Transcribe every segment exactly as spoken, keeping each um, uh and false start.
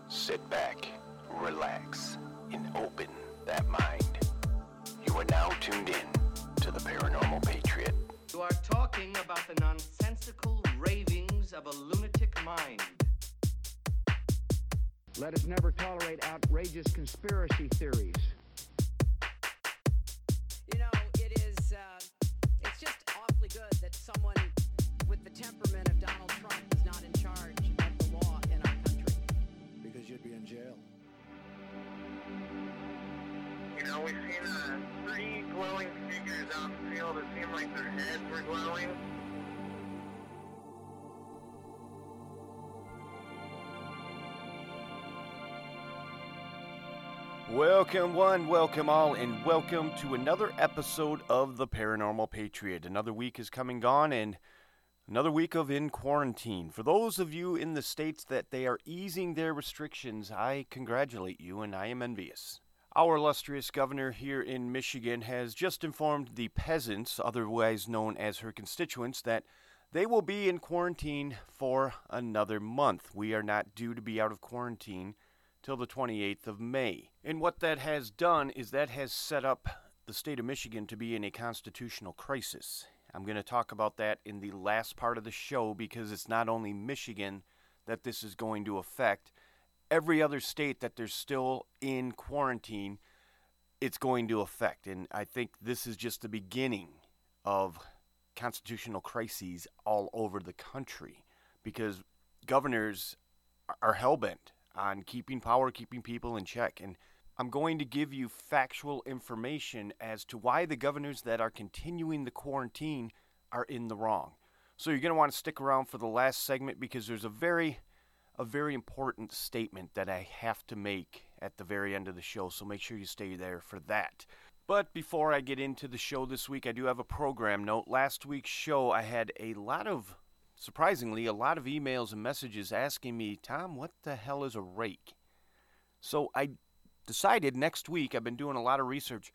Sit back, relax, and open that mind. You are now tuned in to the Paranormal Patriot. You are talking about the nonsensical ravings of a lunatic mind. Let us never tolerate outrageous conspiracy theories. You know, it is, uh, it's just awfully good that someone with the temperament of Donald Trump is not in charge of the law in our country. Because you'd be in jail. You know, we've seen uh, three glowing figures out in the field. It seemed like their heads were glowing. Welcome one, welcome all, and welcome to another episode of the Paranormal Patriot. Another week is come and gone, and another week of in quarantine. For those of you in the states that they are easing their restrictions, I congratulate you, and I am envious. Our illustrious governor here in Michigan has just informed the peasants, otherwise known as her constituents, that they will be in quarantine for another month. We are not due to be out of quarantine till the twenty-eighth of May. And what that has done is that has set up the state of Michigan to be in a constitutional crisis. I'm going to talk about that in the last part of the show because it's not only Michigan that this is going to affect. Every other state that they're still in quarantine, it's going to affect. And I think this is just the beginning of constitutional crises all over the country because governors are hell-bent on keeping power, keeping people in check. And I'm going to give you factual information as to why the governors that are continuing the quarantine are in the wrong. So you're going to want to stick around for the last segment because there's a very, a very important statement that I have to make at the very end of the show. So make sure you stay there for that. But before I get into the show this week, I do have a program note. Last week's show, I had a lot of Surprisingly, a lot of emails and messages asking me, Tom, what the hell is a rake? So I decided next week, I've been doing a lot of research,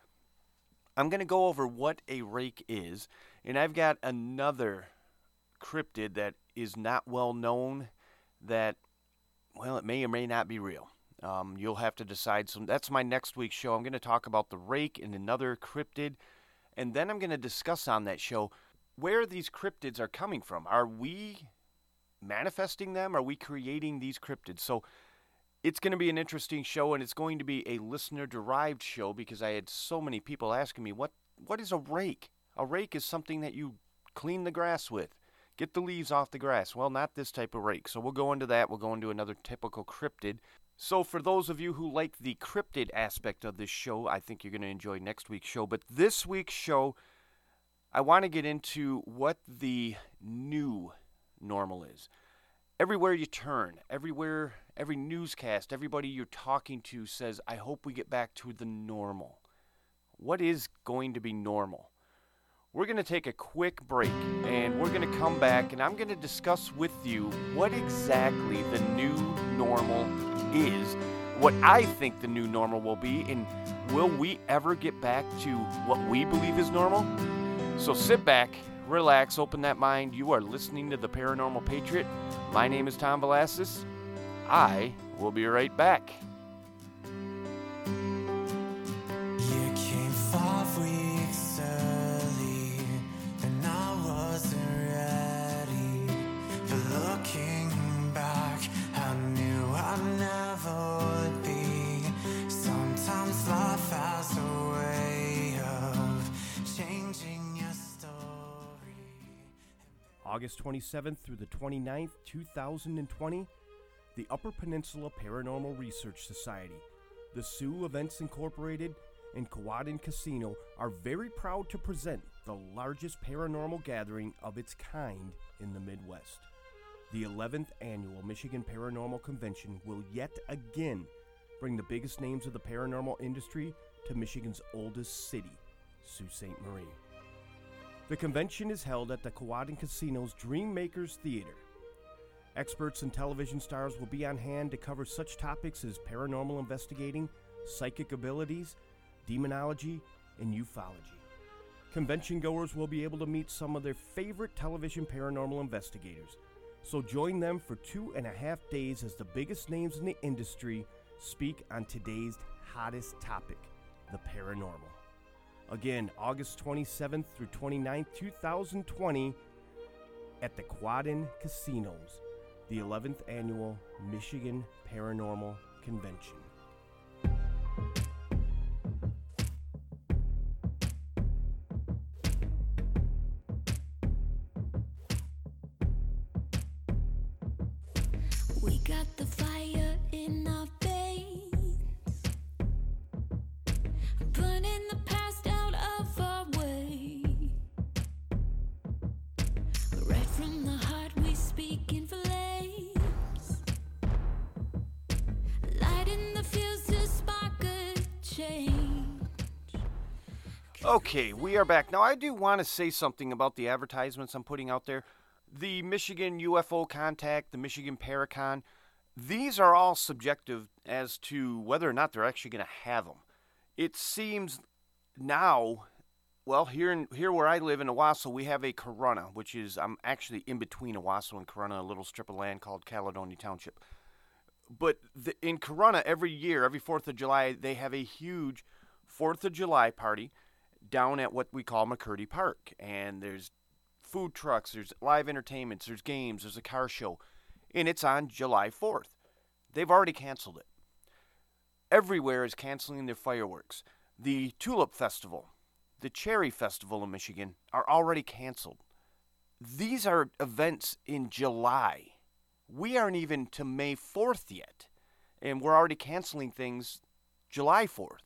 I'm going to go over what a rake is. And I've got another cryptid that is not well known that, well, it may or may not be real. Um, you'll have to decide. So that's my next week's show. I'm going to talk about the rake and another cryptid. And then I'm going to discuss on that show where these cryptids are coming from. Are we manifesting them? Are we creating these cryptids? So it's going to be an interesting show, and it's going to be a listener-derived show because I had so many people asking me, what what is a rake? A rake is something that you clean the grass with. Get the leaves off the grass. Well, not this type of rake. So we'll go into that. We'll go into another typical cryptid. So for those of you who like the cryptid aspect of this show, I think you're going to enjoy next week's show. But this week's show, I want to get into what the new normal is. Everywhere you turn, everywhere, every newscast, everybody you're talking to says, I hope we get back to the normal. What is going to be normal? We're going to take a quick break, and we're going to come back, and I'm going to discuss with you what exactly the new normal is, what I think the new normal will be, and will we ever get back to what we believe is normal? So sit back, relax, open that mind. You are listening to the Paranormal Patriot. My name is Tom Velasquez. I will be right back. You came five weeks early, and I wasn't ready. But looking back, I knew I never would be. Sometimes life has a way of changing. August twenty-seventh through the twenty-ninth, two thousand twenty, the Upper Peninsula Paranormal Research Society, the Sioux Events Incorporated, and Kewadin Casino are very proud to present the largest paranormal gathering of its kind in the Midwest. The eleventh Annual Michigan Paranormal Convention will yet again bring the biggest names of the paranormal industry to Michigan's oldest city, Sault Ste. Marie. The convention is held at the Kewadin Casino's Dreammakers Theater. Experts and television stars will be on hand to cover such topics as paranormal investigating, psychic abilities, demonology, and ufology. Convention goers will be able to meet some of their favorite television paranormal investigators, So join them for two and a half days as the biggest names in the industry speak on today's hottest topic, the paranormal. Again, August twenty-seventh through twenty-ninth, twenty twenty, at the Quadden Casinos, the eleventh Annual Michigan Paranormal Convention. We got the fire in our veins, burning the past out of our way. Right from the heart we speak in flames, lighting the fuse to spark a change. Okay, we are back. Now, I do want to say something about the advertisements I'm putting out there. The Michigan U F O Contact, the Michigan Paracon, these are all subjective as to whether or not they're actually going to have them. It seems now, well, here in here where I live in Owasso, we have a Corunna, which is, I'm actually in between Owasso and Corunna, a little strip of land called Caledonia Township. But the, in Corunna, every year, every fourth of July, they have a huge fourth of July party down at what we call McCurdy Park. And there's food trucks, there's live entertainments, there's games, there's a car show, and it's on July fourth. They've already canceled it. Everywhere is canceling their fireworks. The Tulip Festival, the Cherry Festival in Michigan are already canceled. These are events in July. We aren't even to May fourth yet, and we're already canceling things July fourth.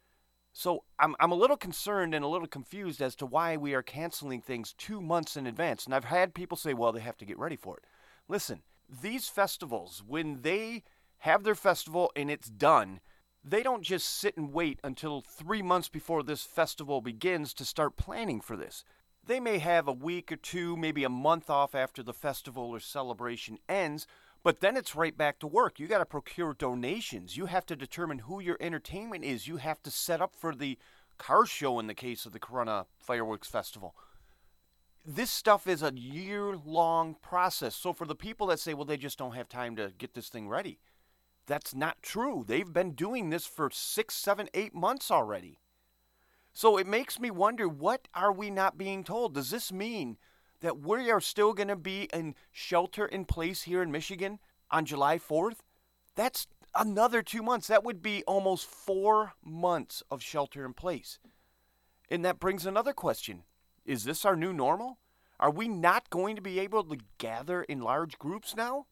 So I'm I'm a little concerned and a little confused as to why we are canceling things two months in advance. And I've had people say, well, they have to get ready for it. Listen, these festivals, when they have their festival and it's done, they don't just sit and wait until three months before this festival begins to start planning for this. They may have a week or two, maybe a month off after the festival or celebration ends, but then it's right back to work. You got to procure donations. You have to determine who your entertainment is. You have to set up for the car show in the case of the Corunna Fireworks Festival. This stuff is a year-long process. So for the people that say, well, they just don't have time to get this thing ready, that's not true. They've been doing this for six, seven, eight months already. So it makes me wonder, what are we not being told? Does this mean that we are still going to be in shelter in place here in Michigan on July fourth? That's another two months. That would be almost four months of shelter in place. And that brings another question. Is this our new normal? Are we not going to be able to gather in large groups now?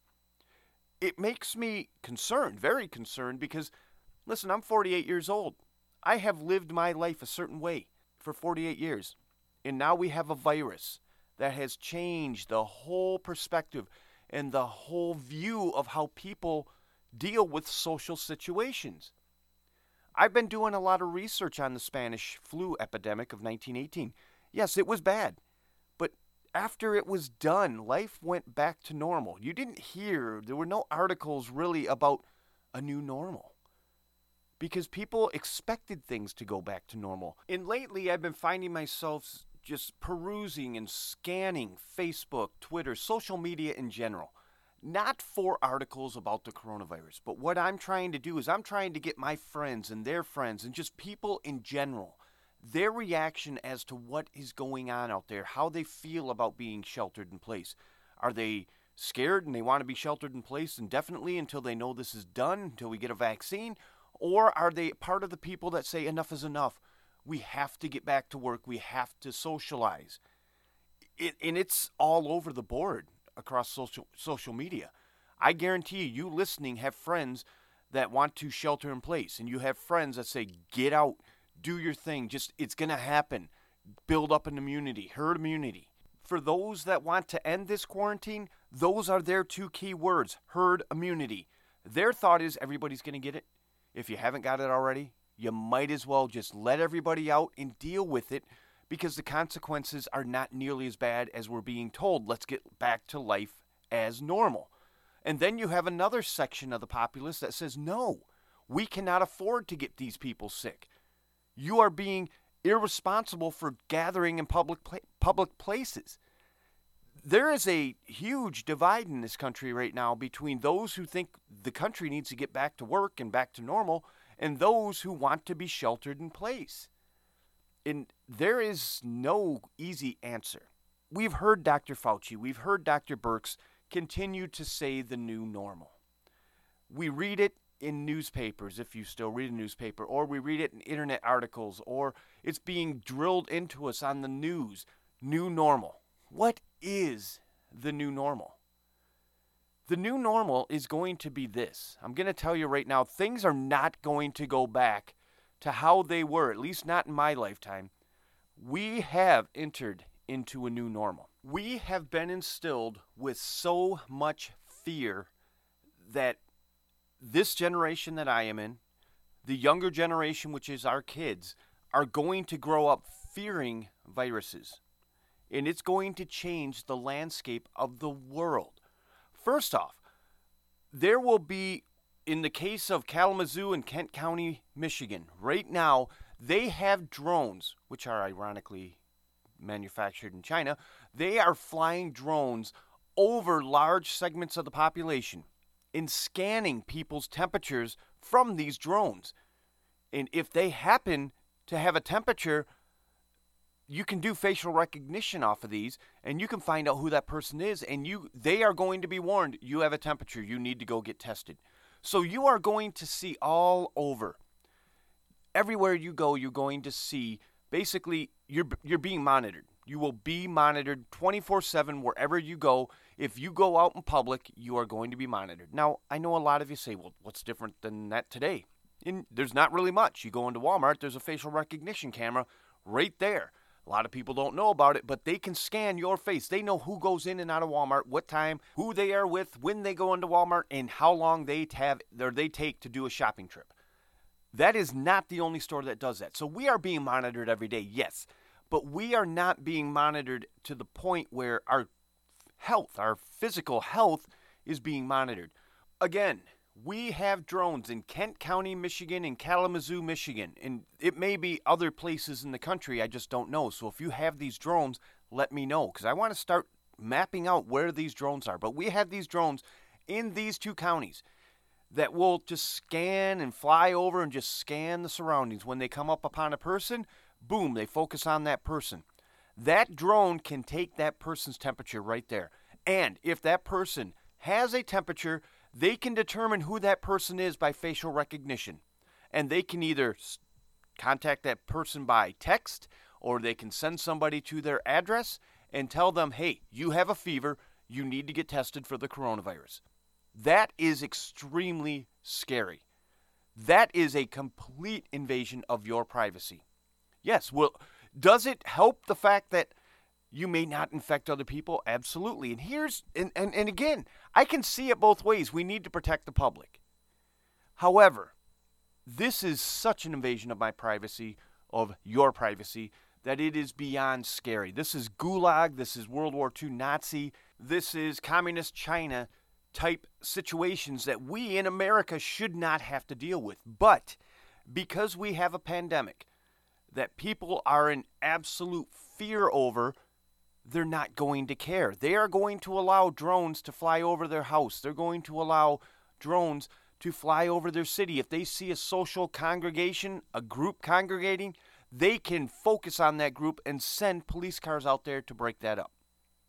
It makes me concerned, very concerned, because, listen, I'm forty-eight years old. I have lived my life a certain way for forty-eight years. And now we have a virus that has changed the whole perspective and the whole view of how people deal with social situations. I've been doing a lot of research on the Spanish flu epidemic of nineteen eighteen. Yes, it was bad. But after it was done, life went back to normal. You didn't hear, there were no articles really about a new normal, because people expected things to go back to normal. And lately, I've been finding myself just perusing and scanning Facebook, Twitter, social media in general. Not for articles about the coronavirus, but what I'm trying to do is I'm trying to get my friends and their friends and just people in general, their reaction as to what is going on out there, how they feel about being sheltered in place. Are they scared and they want to be sheltered in place indefinitely until they know this is done, until we get a vaccine? Or are they part of the people that say enough is enough? We have to get back to work. We have to socialize. It, and it's all over the board across social social media. I guarantee you, you listening have friends that want to shelter in place. And you have friends that say, get out, do your thing. Just, it's going to happen. Build up an immunity, herd immunity. For those that want to end this quarantine, those are their two key words, herd immunity. Their thought is everybody's going to get it. If you haven't got it already, you might as well just let everybody out and deal with it, because the consequences are not nearly as bad as we're being told. Let's get back to life as normal. And then you have another section of the populace that says, no, we cannot afford to get these people sick. You are being irresponsible for gathering in public pla- public places. there is a huge divide in this country right now between those who think the country needs to get back to work and back to normal and those who want to be sheltered in place. And there is no easy answer. We've heard Doctor Fauci, we've heard Doctor Birx continue to say the new normal. We read it in newspapers, if you still read a newspaper, or we read it in internet articles, or it's being drilled into us on the news. New normal. What is the new normal? The new normal is going to be this. I'm going to tell you right now, things are not going to go back to how they were, at least not in my lifetime. We have entered into a new normal. We have been instilled with so much fear that this generation that I am in, the younger generation, which is our kids, are going to grow up fearing viruses. And it's going to change the landscape of the world. First off, there will be, in the case of Kalamazoo and Kent County, Michigan, right now, they have drones, which are ironically manufactured in China. They are flying drones over large segments of the population and scanning people's temperatures from these drones. And if they happen to have a temperature, you can do facial recognition off of these, and you can find out who that person is, and you they are going to be warned, you have a temperature, you need to go get tested. So you are going to see all over. Everywhere you go, you're going to see, basically, you're you're being monitored. You will be monitored twenty-four seven wherever you go. If you go out in public, you are going to be monitored. Now, I know a lot of you say, well, what's different than that today? And there's not really much. You go into Walmart, there's a facial recognition camera right there. A lot of people don't know about it, but they can scan your face. They know who goes in and out of Walmart, what time, who they are with, when they go into Walmart, and how long they have or they take to do a shopping trip. That is not the only store that does that. So we are being monitored every day, yes, but we are not being monitored to the point where our health, our physical health, is being monitored. Again, we have drones in Kent County, Michigan, and Kalamazoo, Michigan, and it may be other places in the country, I just don't know. So if you have these drones, let me know, because I want to start mapping out where these drones are. But we have these drones in these two counties that will just scan and fly over and just scan the surroundings. When they come up upon a person, boom, they focus on that person. That drone can take that person's temperature right there. And if that person has a temperature, they can determine who that person is by facial recognition. And they can either contact that person by text, or they can send somebody to their address and tell them, hey, you have a fever, you need to get tested for the coronavirus. That is extremely scary. That is a complete invasion of your privacy. Yes, well, does it help the fact that you may not infect other people? Absolutely. And here's, and, and, and again, I can see it both ways. We need to protect the public. However, this is such an invasion of my privacy, of your privacy, that it is beyond scary. This is Gulag. This is World War Two Nazi. This is Communist China type situations that we in America should not have to deal with. But because we have a pandemic that people are in absolute fear over, they're not going to care. They are going to allow drones to fly over their house. They're going to allow drones to fly over their city. If they see a social congregation, a group congregating, they can focus on that group and send police cars out there to break that up.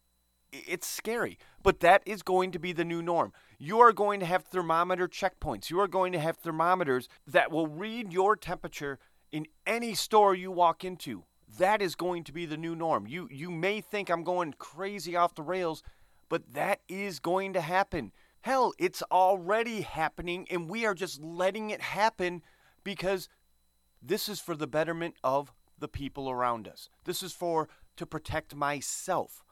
It's scary, but that is going to be the new norm. You are going to have thermometer checkpoints. You are going to have thermometers that will read your temperature in any store you walk into. That is going to be the new norm. You you may think I'm going crazy off the rails, but that is going to happen. Hell, it's already happening, and we are just letting it happen because this is for the betterment of the people around us. This is for to protect myself.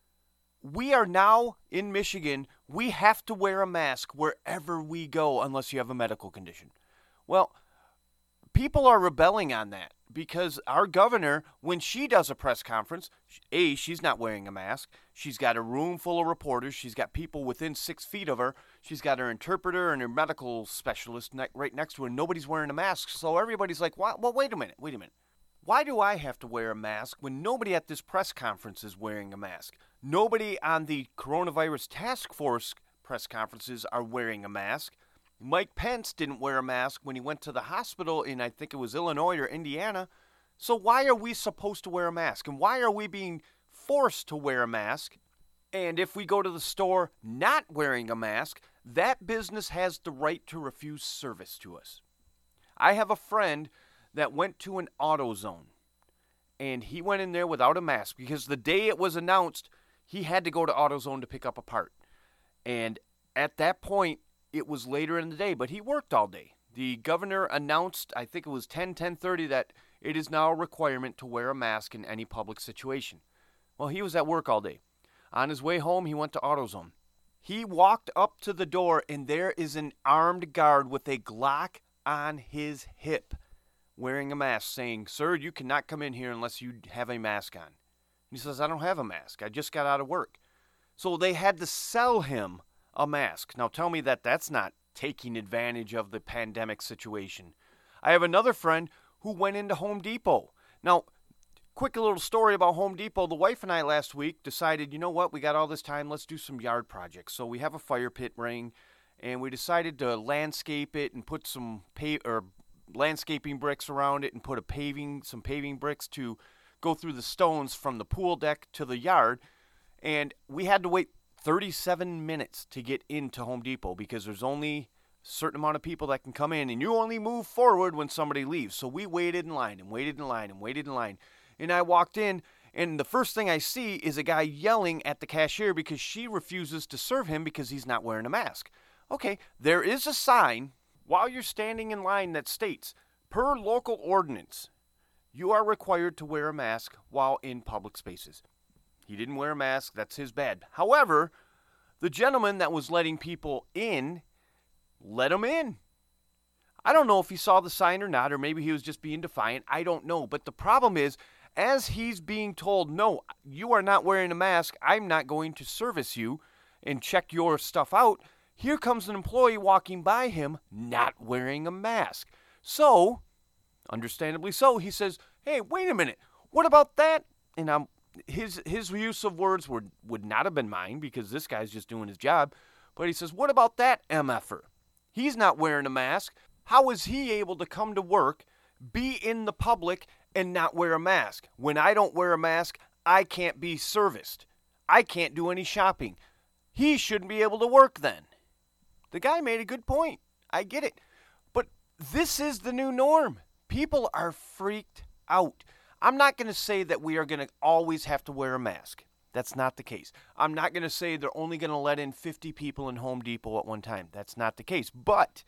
We are now in Michigan, we have to wear a mask wherever we go unless you have a medical condition. Well, people are rebelling on that because our governor, when she does a press conference, A, she's not wearing a mask. She's got a room full of reporters. She's got people within six feet of her. She's got her interpreter and her medical specialist ne- right next to her. Nobody's wearing a mask. So everybody's like, well, well, wait a minute, wait a minute. Why do I have to wear a mask when nobody at this press conference is wearing a mask? Nobody on the coronavirus task force press conferences are wearing a mask. Mike Pence didn't wear a mask when he went to the hospital in, I think it was Illinois or Indiana. So why are we supposed to wear a mask? And why are we being forced to wear a mask? And if we go to the store not wearing a mask, that business has the right to refuse service to us. I have a friend that went to an AutoZone, and he went in there without a mask because the day it was announced, he had to go to AutoZone to pick up a part. And at that point, it was later in the day, but he worked all day. The governor announced, I think it was ten, ten thirty, that it is now a requirement to wear a mask in any public situation. Well, he was at work all day. On his way home, he went to AutoZone. He walked up to the door, and there is an armed guard with a Glock on his hip, wearing a mask, saying, "Sir, you cannot come in here unless you have a mask on." He says, "I don't have a mask. I just got out of work." So they had to sell him a mask. Now tell me that that's not taking advantage of the pandemic situation. I have another friend who went into Home Depot. Now, quick little story about Home Depot. The wife and I last week decided, you know what, we got all this time, let's do some yard projects. So we have a fire pit ring, and we decided to landscape it and put some pay or landscaping bricks around it and put a paving, some paving bricks to go through the stones from the pool deck to the yard. And we had to wait thirty-seven minutes to get into Home Depot because there's only a certain amount of people that can come in, and you only move forward when somebody leaves. So we waited in line and waited in line and waited in line. And I walked in, and the first thing I see is a guy yelling at the cashier because she refuses to serve him because he's not wearing a mask. Okay, there is a sign while you're standing in line that states, per local ordinance, you are required to wear a mask while in public spaces. He didn't wear a mask. That's his bad. However, the gentleman that was letting people in let him in. I don't know if he saw the sign or not, or maybe he was just being defiant. I don't know. But the problem is, as he's being told, no, you are not wearing a mask, I'm not going to service you and check your stuff out, here comes an employee walking by him not wearing a mask. So, understandably so, he says, "Hey, wait a minute, what about that?" And I'm, his his use of words were, would not have been mine because this guy's just doing his job. But he says, "What about that M F-er? He's not wearing a mask. How is he able to come to work, be in the public, and not wear a mask? When I don't wear a mask, I can't be serviced. I can't do any shopping. He shouldn't be able to work then." The guy made a good point. I get it. But this is the new norm. People are freaked out. I'm not going to say that we are going to always have to wear a mask. That's not the case. I'm not going to say they're only going to let in fifty people in Home Depot at one time. That's not the case. But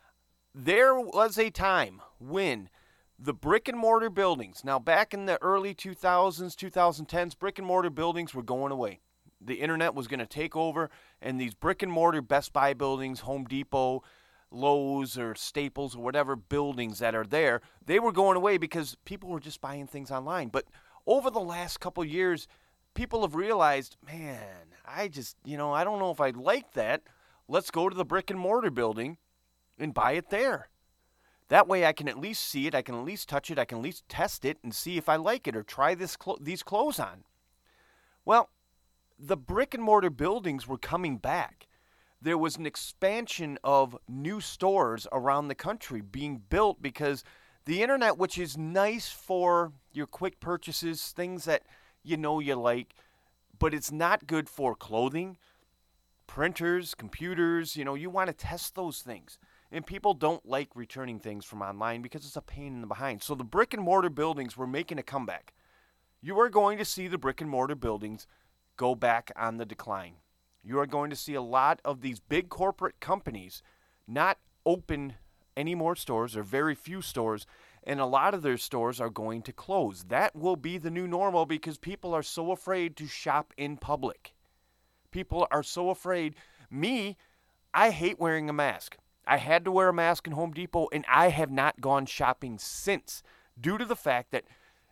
there was a time when the brick and mortar buildings, now back in the early two thousands, twenty tens, brick and mortar buildings were going away. The internet was going to take over, and these brick and mortar Best Buy buildings, Home Depot, Lowe's or Staples or whatever buildings that are there, they were going away because people were just buying things online. But over the last couple years, people have realized, man, I just, you know, I don't know if I like that. Let's go to the brick and mortar building and buy it there. That way I can at least see it, I can at least touch it, I can at least test it and see if I like it or try this clo- these clothes on. Well, the brick and mortar buildings were coming back. There was an expansion of new stores around the country being built because the internet, which is nice for your quick purchases, things that you know you like, but it's not good for clothing, printers, computers. You know, you want to test those things. And people don't like returning things from online because it's a pain in the behind. So the brick and mortar buildings were making a comeback. You are going to see the brick and mortar buildings go back on the decline. You are going to see a lot of these big corporate companies not open any more stores or very few stores, and a lot of their stores are going to close. That will be the new normal because people are so afraid to shop in public. People are so afraid. Me, I hate wearing a mask. I had to wear a mask in Home Depot, and I have not gone shopping since due to the fact that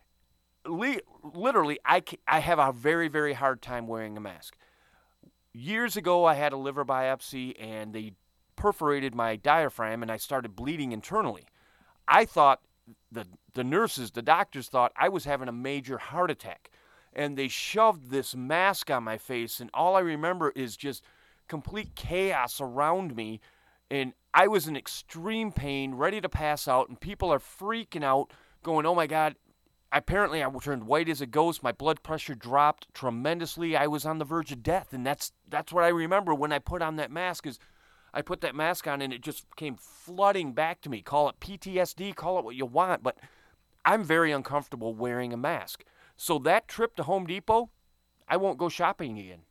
literally, I, I have a very, very hard time wearing a mask. Years ago, I had a liver biopsy, and they perforated my diaphragm, and I started bleeding internally. I thought, the, the nurses, the doctors thought I was having a major heart attack. and they shoved this mask on my face, and all I remember is just complete chaos around me, and I was in extreme pain, ready to pass out, and people are freaking out, going, oh my God. Apparently, I turned white as a ghost. My blood pressure dropped tremendously. I was on the verge of death, and that's that's what I remember when I put on that mask. Is I put that mask on, and it just came flooding back to me. Call it P T S D, call it what you want, but I'm very uncomfortable wearing a mask. So that trip to Home Depot, I won't go shopping again.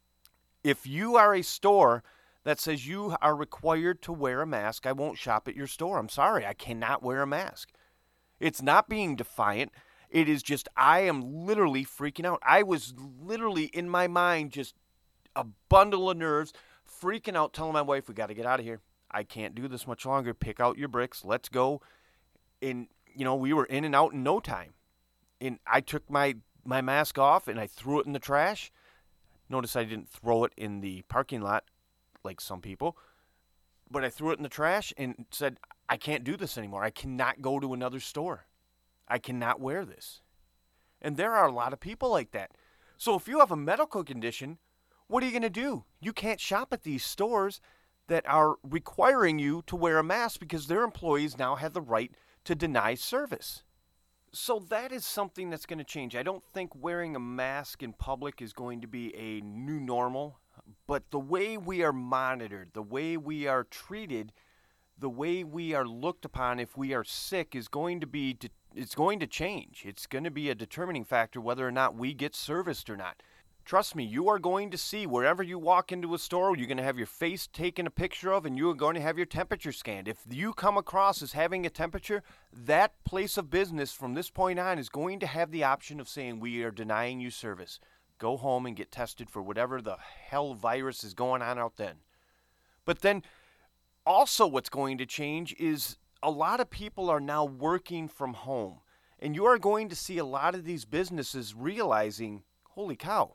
If you are a store that says you are required to wear a mask, I won't shop at your store. I'm sorry, I cannot wear a mask. It's not being defiant. It is just, I am literally freaking out. I was literally in my mind just a bundle of nerves, freaking out, telling my wife, we got to get out of here. I can't do this much longer. Pick out your bricks. Let's go. And, you know, we were in and out in no time. And I took my, my mask off and I threw it in the trash. Notice I didn't throw it in the parking lot like some people. But I threw it in the trash and said, I can't do this anymore. I cannot go to another store. I cannot wear this. And there are a lot of people like that. So if you have a medical condition, what are you going to do? You can't shop at these stores that are requiring you to wear a mask because their employees now have the right to deny service. So that is something that's going to change. I don't think wearing a mask in public is going to be a new normal, but the way we are monitored, the way we are treated, the way we are looked upon if we are sick is going to be, it's going to change. It's going to be a determining factor whether or not we get serviced or not. Trust me, you are going to see wherever you walk into a store, you're going to have your face taken a picture of and you are going to have your temperature scanned. If you come across as having a temperature, that place of business from this point on is going to have the option of saying we are denying you service. Go home and get tested for whatever the hell virus is going on out then. But then also what's going to change is a lot of people are now working from home. And you are going to see a lot of these businesses realizing, holy cow,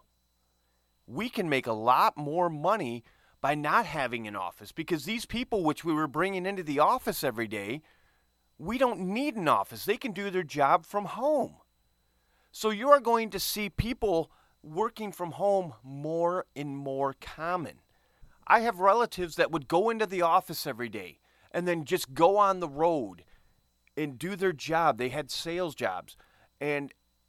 we can make a lot more money by not having an office. Because these people which we were bringing into the office every day, we don't need an office. They can do their job from home. So you are going to see people working from home more and more common. I have relatives that would go into the office every day and then just go on the road and do their job. They had sales jobs. And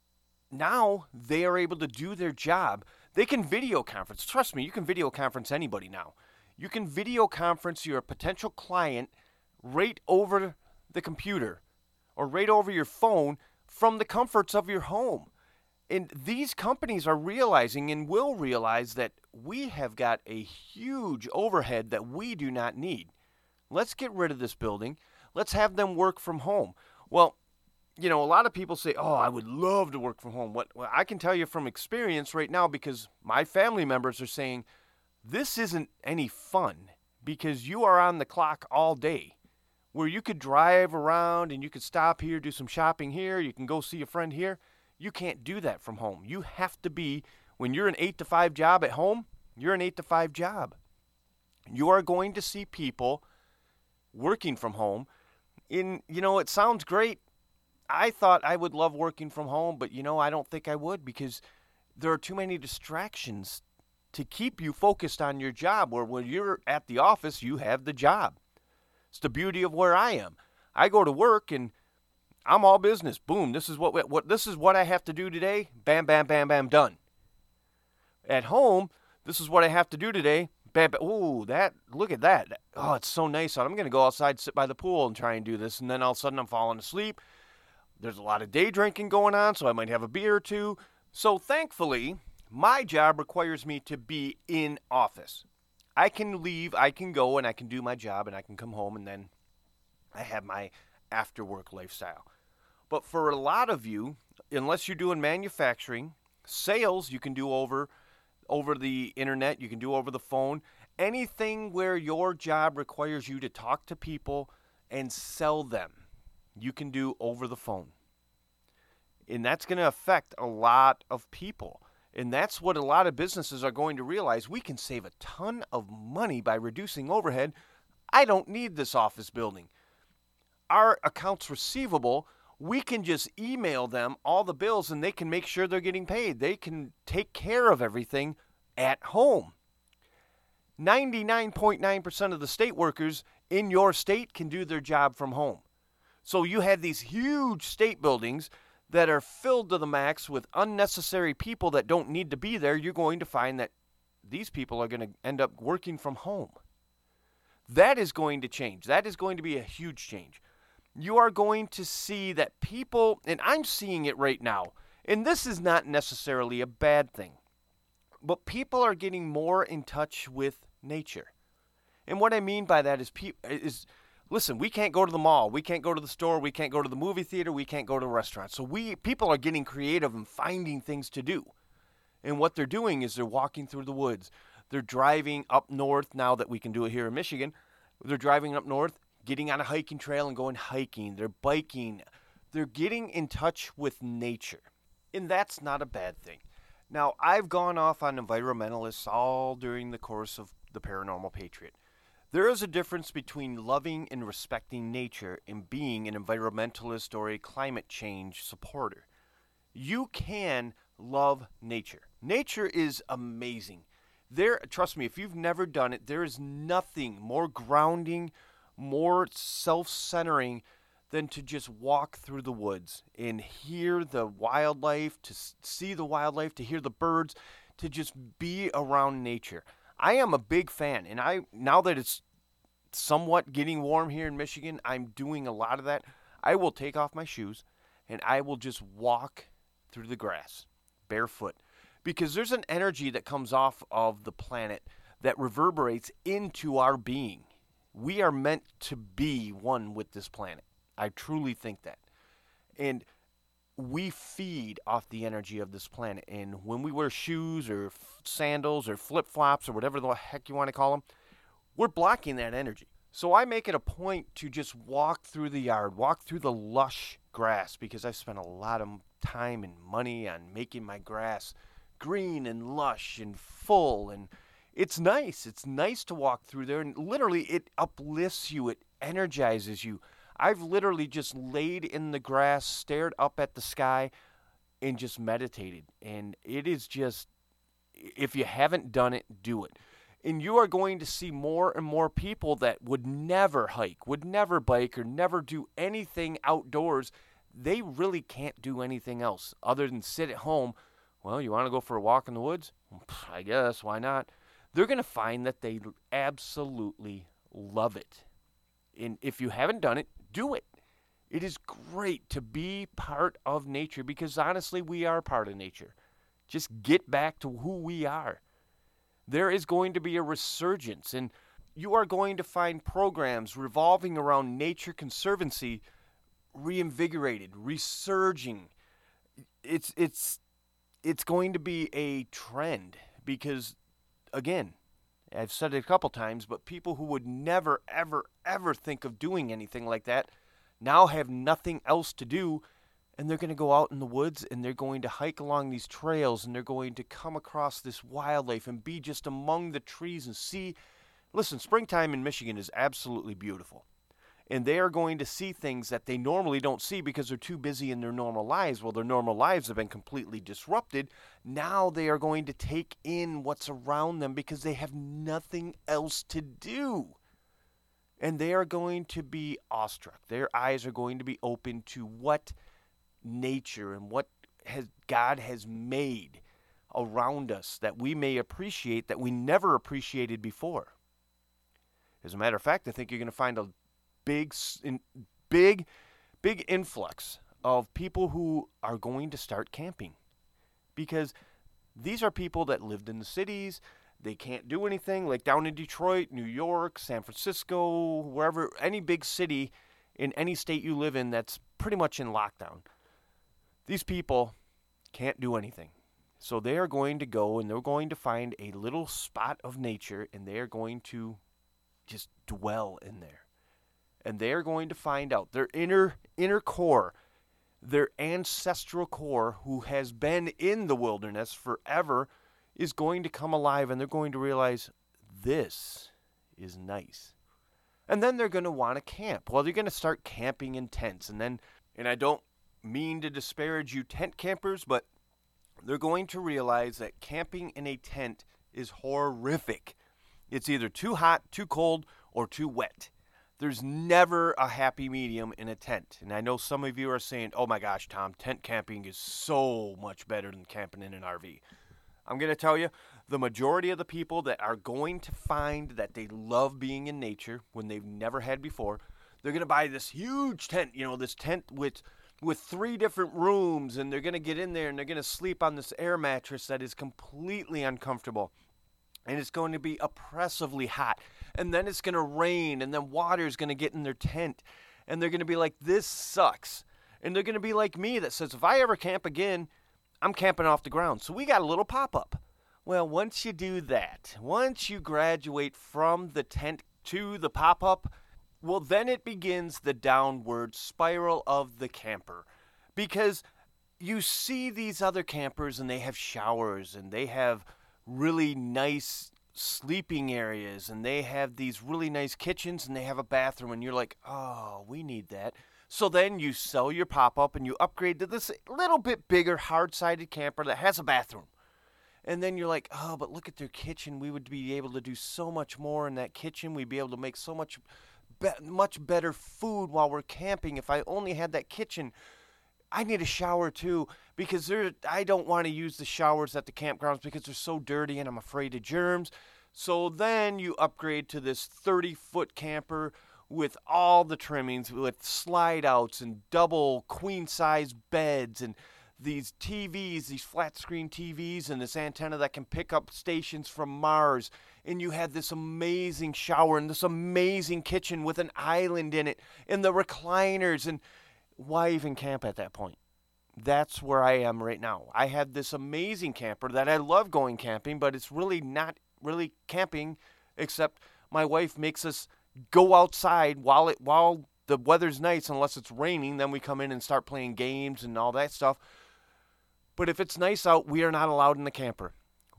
now they are able to do their job. They can video conference. Trust me, you can video conference anybody now. You can video conference your potential client right over the computer or right over your phone from the comforts of your home. And these companies are realizing and will realize that we have got a huge overhead that we do not need. Let's get rid of this building. Let's have them work from home. Well, you know, a lot of people say, oh, I would love to work from home. What well, I can tell you from experience right now, because my family members are saying, this isn't any fun because you are on the clock all day where you could drive around and you could stop here, do some shopping here. You can go see a friend here. You can't do that from home. You have to be, when you're an eight to five job at home, you're an eight to five job. You are going to see people working from home. In, you know, it sounds great. I thought I would love working from home, but, you know, I don't think I would because there are too many distractions to keep you focused on your job, where when you're at the office, you have the job. It's the beauty of where I am. I go to work and I'm all business. Boom, this is what, what this is what I have to do today. Bam, bam, bam, bam, done. At home, this is what I have to do today. Bam, bam. Ooh, that, look at that. Oh, it's so nice. I'm going to go outside, sit by the pool and try and do this. And then all of a sudden I'm falling asleep. There's a lot of day drinking going on, so I might have a beer or two. So thankfully, my job requires me to be in office. I can leave, I can go, and I can do my job, and I can come home, and then I have my after-work lifestyle. But for a lot of you, unless you're doing manufacturing, sales you can do over, over the internet, you can do over the phone. Anything where your job requires you to talk to people and sell them, you can do over the phone. And that's going to affect a lot of people. And that's what a lot of businesses are going to realize. We can save a ton of money by reducing overhead. I don't need this office building. Our accounts receivable we can just email them all the bills and they can make sure they're getting paid. They can take care of everything at home. ninety-nine point nine percent of the state workers in your state can do their job from home. So you have these huge state buildings that are filled to the max with unnecessary people that don't need to be there. You're going to find that these people are going to end up working from home. That is going to change. That is going to be a huge change. You are going to see that people, and I'm seeing it right now, and this is not necessarily a bad thing, but people are getting more in touch with nature. And what I mean by that is, pe- is listen, we can't go to the mall, we can't go to the store, we can't go to the movie theater, we can't go to a restaurant. So we people are getting creative and finding things to do. And what they're doing is they're walking through the woods. They're driving up north now that we can do it here in Michigan. They're driving up north, getting on a hiking trail and going hiking. They're biking. They're getting in touch with nature. And that's not a bad thing. Now, I've gone off on environmentalists all during the course of the Paranormal Patriot. There is a difference between loving and respecting nature and being an environmentalist or a climate change supporter. You can love nature. Nature is amazing. There, trust me, if you've never done it, there is nothing more grounding, more self-centering than to just walk through the woods and hear the wildlife, to see the wildlife, to hear the birds, to just be around nature. I am a big fan, and I now that it's somewhat getting warm here in Michigan, I'm doing a lot of that. I will take off my shoes, and I will just walk through the grass, barefoot, because there's an energy that comes off of the planet that reverberates into our being. We are meant to be one with this planet. I truly think that. And we feed off the energy of this planet. And when we wear shoes or f- sandals or flip-flops or whatever the heck you want to call them, we're blocking that energy. So I make it a point to just walk through the yard, walk through the lush grass, because I've spent a lot of time and money on making my grass green and lush and full. And it's nice. It's nice to walk through there. And literally, it uplifts you. It energizes you. I've literally just laid in the grass, stared up at the sky, and just meditated. And it is just, if you haven't done it, do it. And you are going to see more and more people that would never hike, would never bike, or never do anything outdoors. They really can't do anything else other than sit at home. Well, you want to go for a walk in the woods? I guess, why not? They're going to find that they absolutely love it. And if you haven't done it, do it. It is great to be part of nature because, honestly, we are part of nature. Just get back to who we are. There is going to be a resurgence, and you are going to find programs revolving around Nature Conservancy reinvigorated, resurging. It's it's it's going to be a trend because, again, I've said it a couple times, but people who would never, ever, ever think of doing anything like that now have nothing else to do, and they're going to go out in the woods, and they're going to hike along these trails, and they're going to come across this wildlife and be just among the trees and see. Listen, springtime in Michigan is absolutely beautiful, and they are going to see things that they normally don't see because they're too busy in their normal lives. Well, their normal lives have been completely disrupted. Now they are going to take in what's around them because they have nothing else to do. And they are going to be awestruck. Their eyes are going to be open to what nature and what has God has made around us that we may appreciate that we never appreciated before. As a matter of fact, I think you're going to find a big, big, big influx of people who are going to start camping. Because these are people that lived in the cities. They can't do anything, like down in Detroit, New York, San Francisco, wherever, any big city in any state you live in that's pretty much in lockdown. These people can't do anything. So they are going to go and they're going to find a little spot of nature and they are going to just dwell in there. And they are going to find out their inner inner core, their ancestral core who has been in the wilderness forever is going to come alive, and they're going to realize this is nice. And then they're going to want to camp. Well, they're going to start camping in tents, and then And I don't mean to disparage you tent campers, but they're going to realize that camping in a tent is horrific. It's either too hot, too cold, or too wet. There's never a happy medium in a tent. And I know some of you are saying, oh my gosh, Tom, tent camping is so much better than camping in an R V. I'm going to tell you, the majority of the people that are going to find that they love being in nature when they've never had before, they're going to buy this huge tent, you know, this tent with with three different rooms, and they're going to get in there and they're going to sleep on this air mattress that is completely uncomfortable. And it's going to be oppressively hot. And then it's going to rain, and then water is going to get in their tent. And they're going to be like, this sucks. And they're going to be like me that says, if I ever camp again, I'm camping off the ground. So we got a little pop-up. Well, once you do that, once you graduate from the tent to the pop-up, well, then it begins the downward spiral of the camper. Because you see these other campers, and they have showers, and they have really nice sleeping areas, and they have these really nice kitchens, and they have a bathroom, and you're like, oh, we need that. So then you sell your pop-up and you upgrade to this little bit bigger hard-sided camper that has a bathroom. And then you're like, oh, but look at their kitchen. We would be able to do so much more in that kitchen. We'd be able to make so much be- much better food while we're camping if I only had that kitchen. I need a shower too, because there, I don't want to use the showers at the campgrounds because they're so dirty and I'm afraid of germs. So then you upgrade to this thirty-foot camper with all the trimmings, with slide outs and double queen-size beds and these T Vs, these flat-screen T Vs, and this antenna that can pick up stations from Mars. And you had this amazing shower and this amazing kitchen with an island in it and the recliners. And why even camp at that point? That's where I am right now. I have this amazing camper that I love going camping, but it's really not really camping, except my wife makes us go outside while it while the weather's nice, unless it's raining. Then we come in and start playing games and all that stuff. But if it's nice out, we are not allowed in the camper.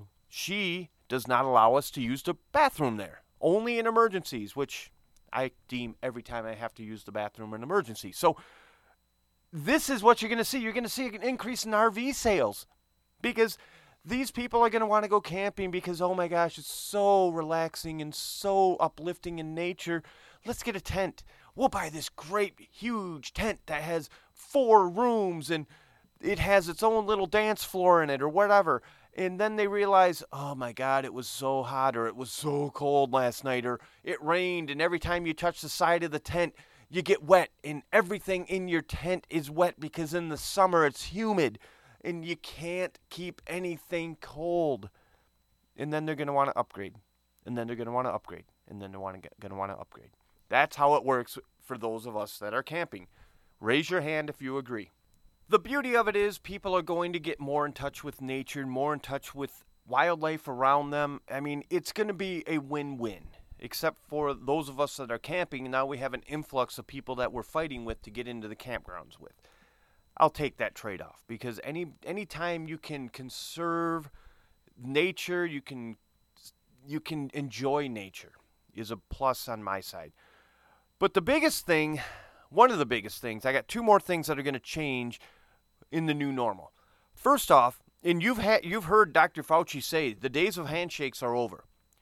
She does not allow us to use the bathroom there, only in emergencies, which I deem every time I have to use the bathroom in emergency. So this is what you're going to see. You're going to see an increase in R V sales, because these people are going to want to go camping because, oh my gosh, it's so relaxing and so uplifting in nature. Let's get a tent. We'll buy this great, huge tent that has four rooms and it has its own little dance floor in it or whatever. And then they realize, oh my God, it was so hot, or it was so cold last night, or it rained, and every time you touch the side of the tent, you get wet, and everything in your tent is wet because in the summer it's humid. And you can't keep anything cold. And then they're going to want to upgrade. And then they're going to want to upgrade. And then they're want to going to want to upgrade. That's how it works for those of us that are camping. Raise your hand if you agree. The beauty of it is people are going to get more in touch with nature, more in touch with wildlife around them. I mean, it's going to be a win-win. Except for those of us that are camping, now we have an influx of people that we're fighting with to get into the campgrounds with. I'll take that trade-off, because any any time you can conserve nature, you can you can enjoy nature is a plus on my side. But the biggest thing, one of the biggest things, I got two more things that are going to change in the new normal. First off, and you've had you've heard Doctor Fauci say the days of handshakes are over.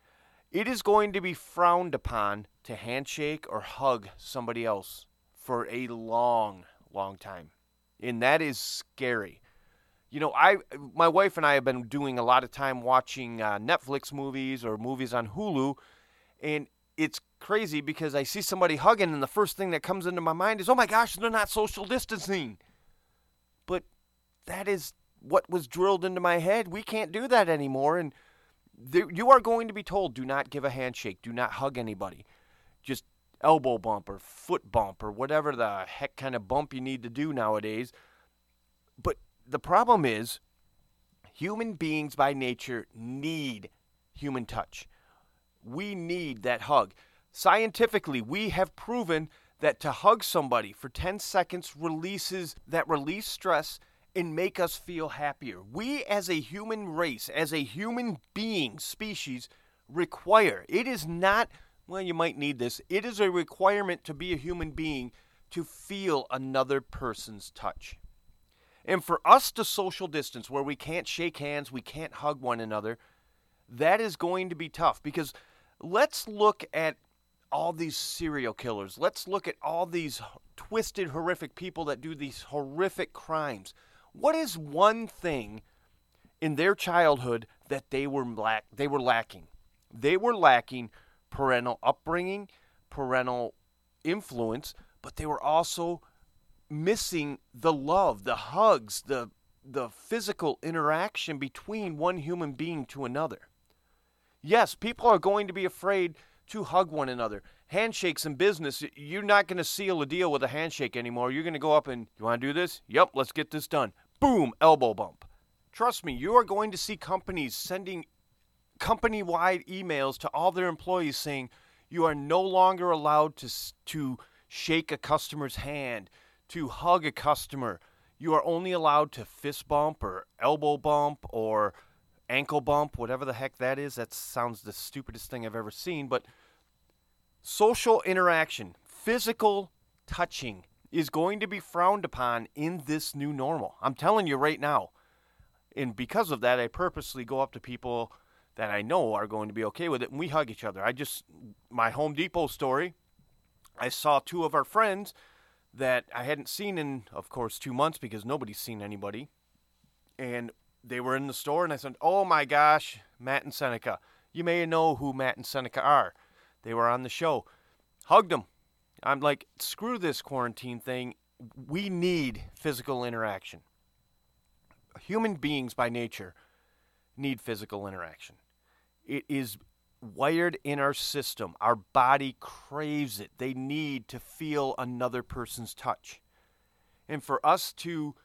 It is going to be frowned upon to handshake or hug somebody else for a long, long time. And that is scary. You know, I, my wife and I have been doing a lot of time watching uh, Netflix movies or movies on Hulu, and it's crazy because I see somebody hugging, and the first thing that comes into my mind is, oh my gosh, they're not social distancing. But that is what was drilled into my head. We can't do that anymore, and there, you are going to be told, do not give a handshake, do not hug anybody. Just elbow bump or foot bump or whatever the heck kind of bump you need to do nowadays. But the problem is, human beings by nature need human touch. We need that hug. Scientifically, we have proven that to hug somebody for ten seconds releases that release stress and make us feel happier. We as a human race, as a human being species, require, it is not, well, you might need this. It is a requirement to be a human being to feel another person's touch. And for us to social distance, where we can't shake hands, we can't hug one another, that is going to be tough. Because let's look at all these serial killers. Let's look at all these twisted, horrific people that do these horrific crimes. What is one thing in their childhood that they were lack they were lacking? They were lacking parental upbringing, parental influence, but they were also missing the love, the hugs, the the physical interaction between one human being to another. Yes, people are going to be afraid to hug one another. Handshakes in business, you're not going to seal a deal with a handshake anymore. You're going to go up and, you want to do this? Yep, let's get this done. Boom, elbow bump. Trust me, you are going to see companies sending company-wide emails to all their employees saying you are no longer allowed to to shake a customer's hand, to hug a customer. You are only allowed to fist bump or elbow bump or ankle bump, whatever the heck that is. That sounds the stupidest thing I've ever seen. But social interaction, physical touching is going to be frowned upon in this new normal. I'm telling you right now. And because of that, I purposely go up to people that I know are going to be okay with it, and we hug each other. I just, my Home Depot story, I saw two of our friends that I hadn't seen in, of course, two months because nobody's seen anybody. And they were in the store, and I said, oh my gosh, Matt and Seneca. You may know who Matt and Seneca are. They were on the show. Hugged them. I'm like, screw this quarantine thing. We need physical interaction. Human beings by nature need physical interaction. It is wired in our system. Our body craves it. They need to feel another person's touch. And for us to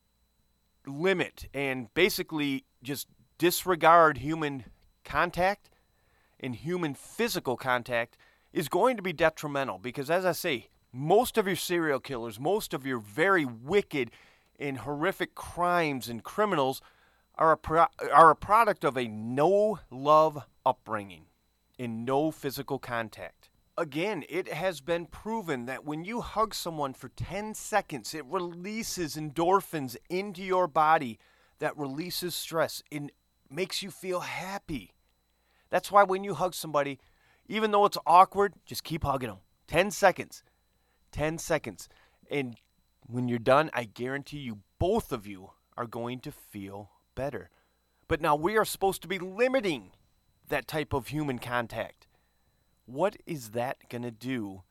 limit and basically just disregard human contact and human physical contact is going to be detrimental because, as I say, most of your serial killers, most of your very wicked and horrific crimes and criminals are a pro- are a product of a no-love upbringing and no physical contact. Again, it has been proven that when you hug someone for ten seconds, it releases endorphins into your body that releases stress and makes you feel happy. That's why when you hug somebody, even though it's awkward, just keep hugging them. ten seconds. ten seconds. And when you're done, I guarantee you, both of you are going to feel better. But now we are supposed to be limiting that type of human contact. What is that going to do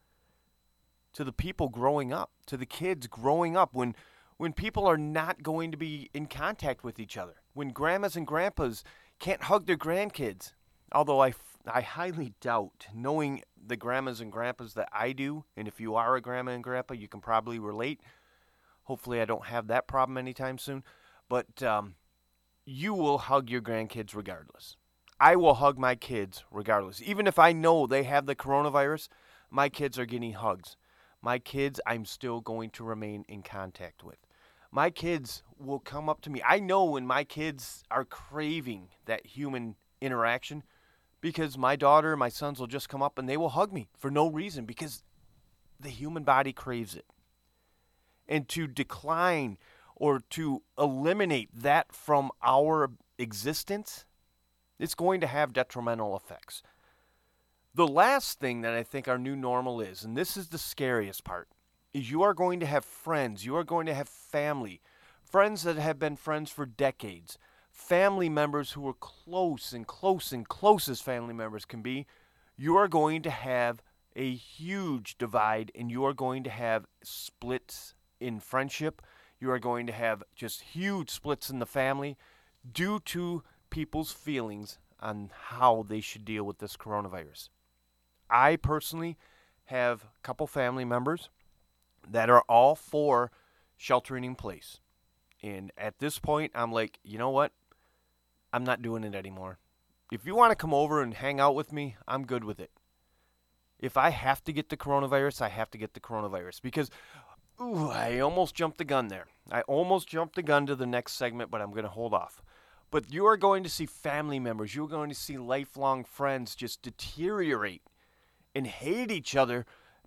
to the people growing up, to the kids growing up, when when people are not going to be in contact with each other, when grandmas and grandpas can't hug their grandkids? Although I, I highly doubt, knowing the grandmas and grandpas that I do, and if you are a grandma and grandpa, you can probably relate. Hopefully I don't have that problem anytime soon. But um, you will hug your grandkids regardless. I will hug my kids regardless. Even if I know they have the coronavirus, my kids are getting hugs. My kids I'm still going to remain in contact with. My kids will come up to me. I know when my kids are craving that human interaction because my daughter, my sons will just come up and they will hug me for no reason because the human body craves it. And to decline or to eliminate that from our existence, it's going to have detrimental effects. The last thing that I think our new normal is, and this is the scariest part, is you are going to have friends, you are going to have family, friends that have been friends for decades, family members who are close and close and close as family members can be. You are going to have a huge divide, and you are going to have splits in friendship. You are going to have just huge splits in the family due to people's feelings on how they should deal with this coronavirus. I personally have a couple family members that are all for sheltering in place. And at this point, I'm like, you know what? I'm not doing it anymore. If you want to come over and hang out with me, I'm good with it. If I have to get the coronavirus, I have to get the coronavirus. Because, ooh, I almost jumped the gun there. I almost jumped the gun to the next segment, but I'm going to hold off. But you are going to see family members, you're going to see lifelong friends just deteriorate and hate each other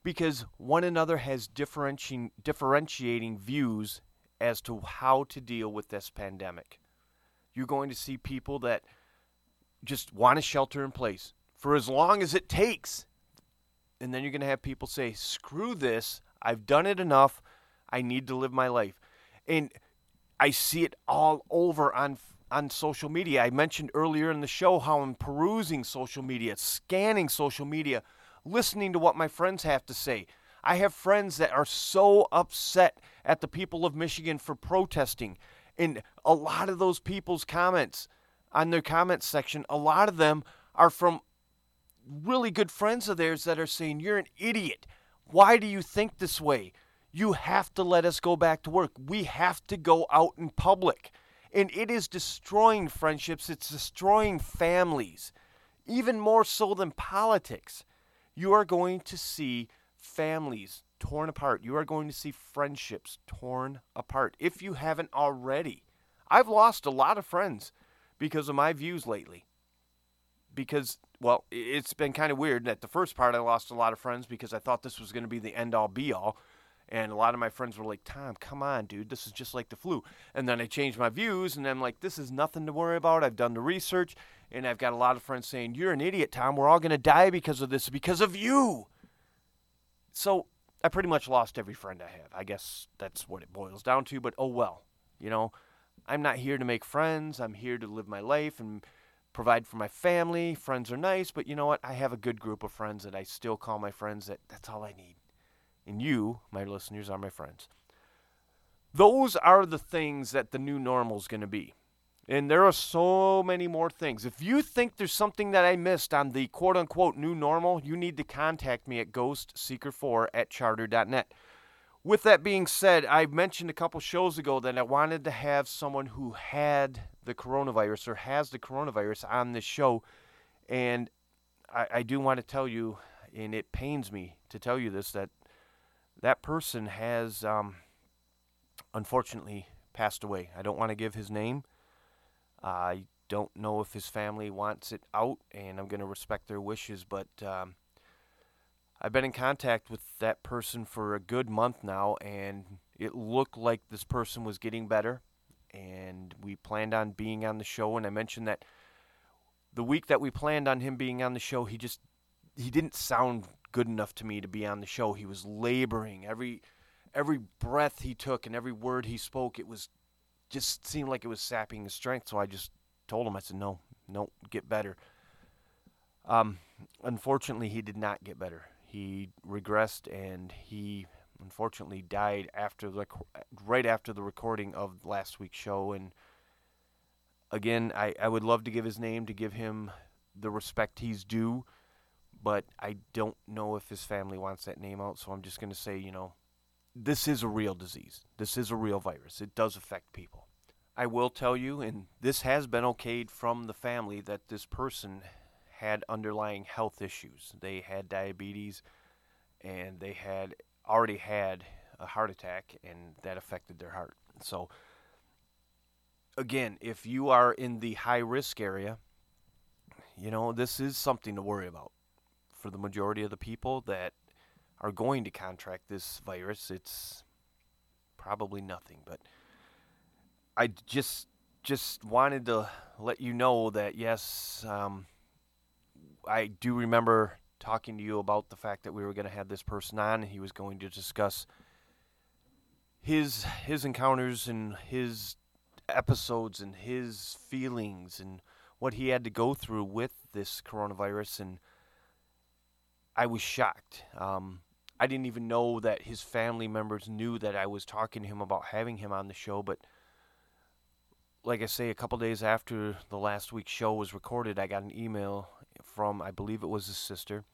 because one another has differentiating, differentiating views as to how to deal with this pandemic. You're going to see people that just want to shelter in place for as long as it takes. And then you're going to have people say, screw this, I've done it enough, I need to live my life. And I see it all over on on social media. I mentioned earlier in the show how I'm perusing social media, scanning social media, listening to what my friends have to say. I have friends that are so upset at the people of Michigan for protesting. And a lot of those people's comments on their comments section, a lot of them are from really good friends of theirs that are saying, you're an idiot. Why do you think this way? You have to let us go back to work. We have to go out in public. And it is destroying friendships. It's destroying families, even more so than politics. You are going to see families torn apart. You are going to see friendships torn apart if you haven't already. I've lost a lot of friends because of my views lately. Because, well, it's been kind of weird. At the first part, I lost a lot of friends because I thought this was going to be the end-all, be-all. And a lot of my friends were like, Tom, come on, dude. This is just like the flu. And then I changed my views, and I'm like, this is nothing to worry about. I've done the research, and I've got a lot of friends saying, you're an idiot, Tom. We're all going to die because of this, because of you. So I pretty much lost every friend I have. I guess that's what it boils down to, but oh well. You know, I'm not here to make friends. I'm here to live my life and provide for my family. Friends are nice, but you know what? I have a good group of friends that I still call my friends. That that's all I need. And you, my listeners, are my friends. Those are the things that the new normal is going to be. And there are so many more things. If you think there's something that I missed on the quote-unquote new normal, you need to contact me at ghost seeker four at charter dot net. With that being said, I mentioned a couple shows ago that I wanted to have someone who had the coronavirus or has the coronavirus on this show. And I, I do want to tell you, and it pains me to tell you this, that that person has, um, unfortunately, passed away. I don't want to give his name. I don't know if his family wants it out, and I'm going to respect their wishes, but um, I've been in contact with that person for a good month now, and it looked like this person was getting better, and we planned on being on the show, and I mentioned that the week that we planned on him being on the show, he just, he didn't sound good enough to me to be on the show. He was laboring. Every every breath he took and every word he spoke, it was just seemed like it was sapping his strength. So I just told him, I said, no, no, get better. Um, unfortunately, he did not get better. He regressed, and he unfortunately died after the right after the recording of last week's show. And again, I, I would love to give his name to give him the respect he's due. But I don't know if his family wants that name out, so I'm just going to say, you know, this is a real disease. This is a real virus. It does affect people. I will tell you, and this has been okayed from the family, that this person had underlying health issues. They had diabetes, and they had already had a heart attack, and that affected their heart. So, again, if you are in the high-risk area, you know, this is something to worry about. For the majority of the people that are going to contract this virus, it's probably nothing. But I just just wanted to let you know that, yes, um, I do remember talking to you about the fact that we were going to have this person on, and he was going to discuss his his encounters and his episodes and his feelings and what he had to go through with this coronavirus. And I was shocked. Um, I didn't even know that his family members knew that I was talking to him about having him on the show. But like I say, a couple days after the last week's show was recorded, I got an email from, I believe it was his sister.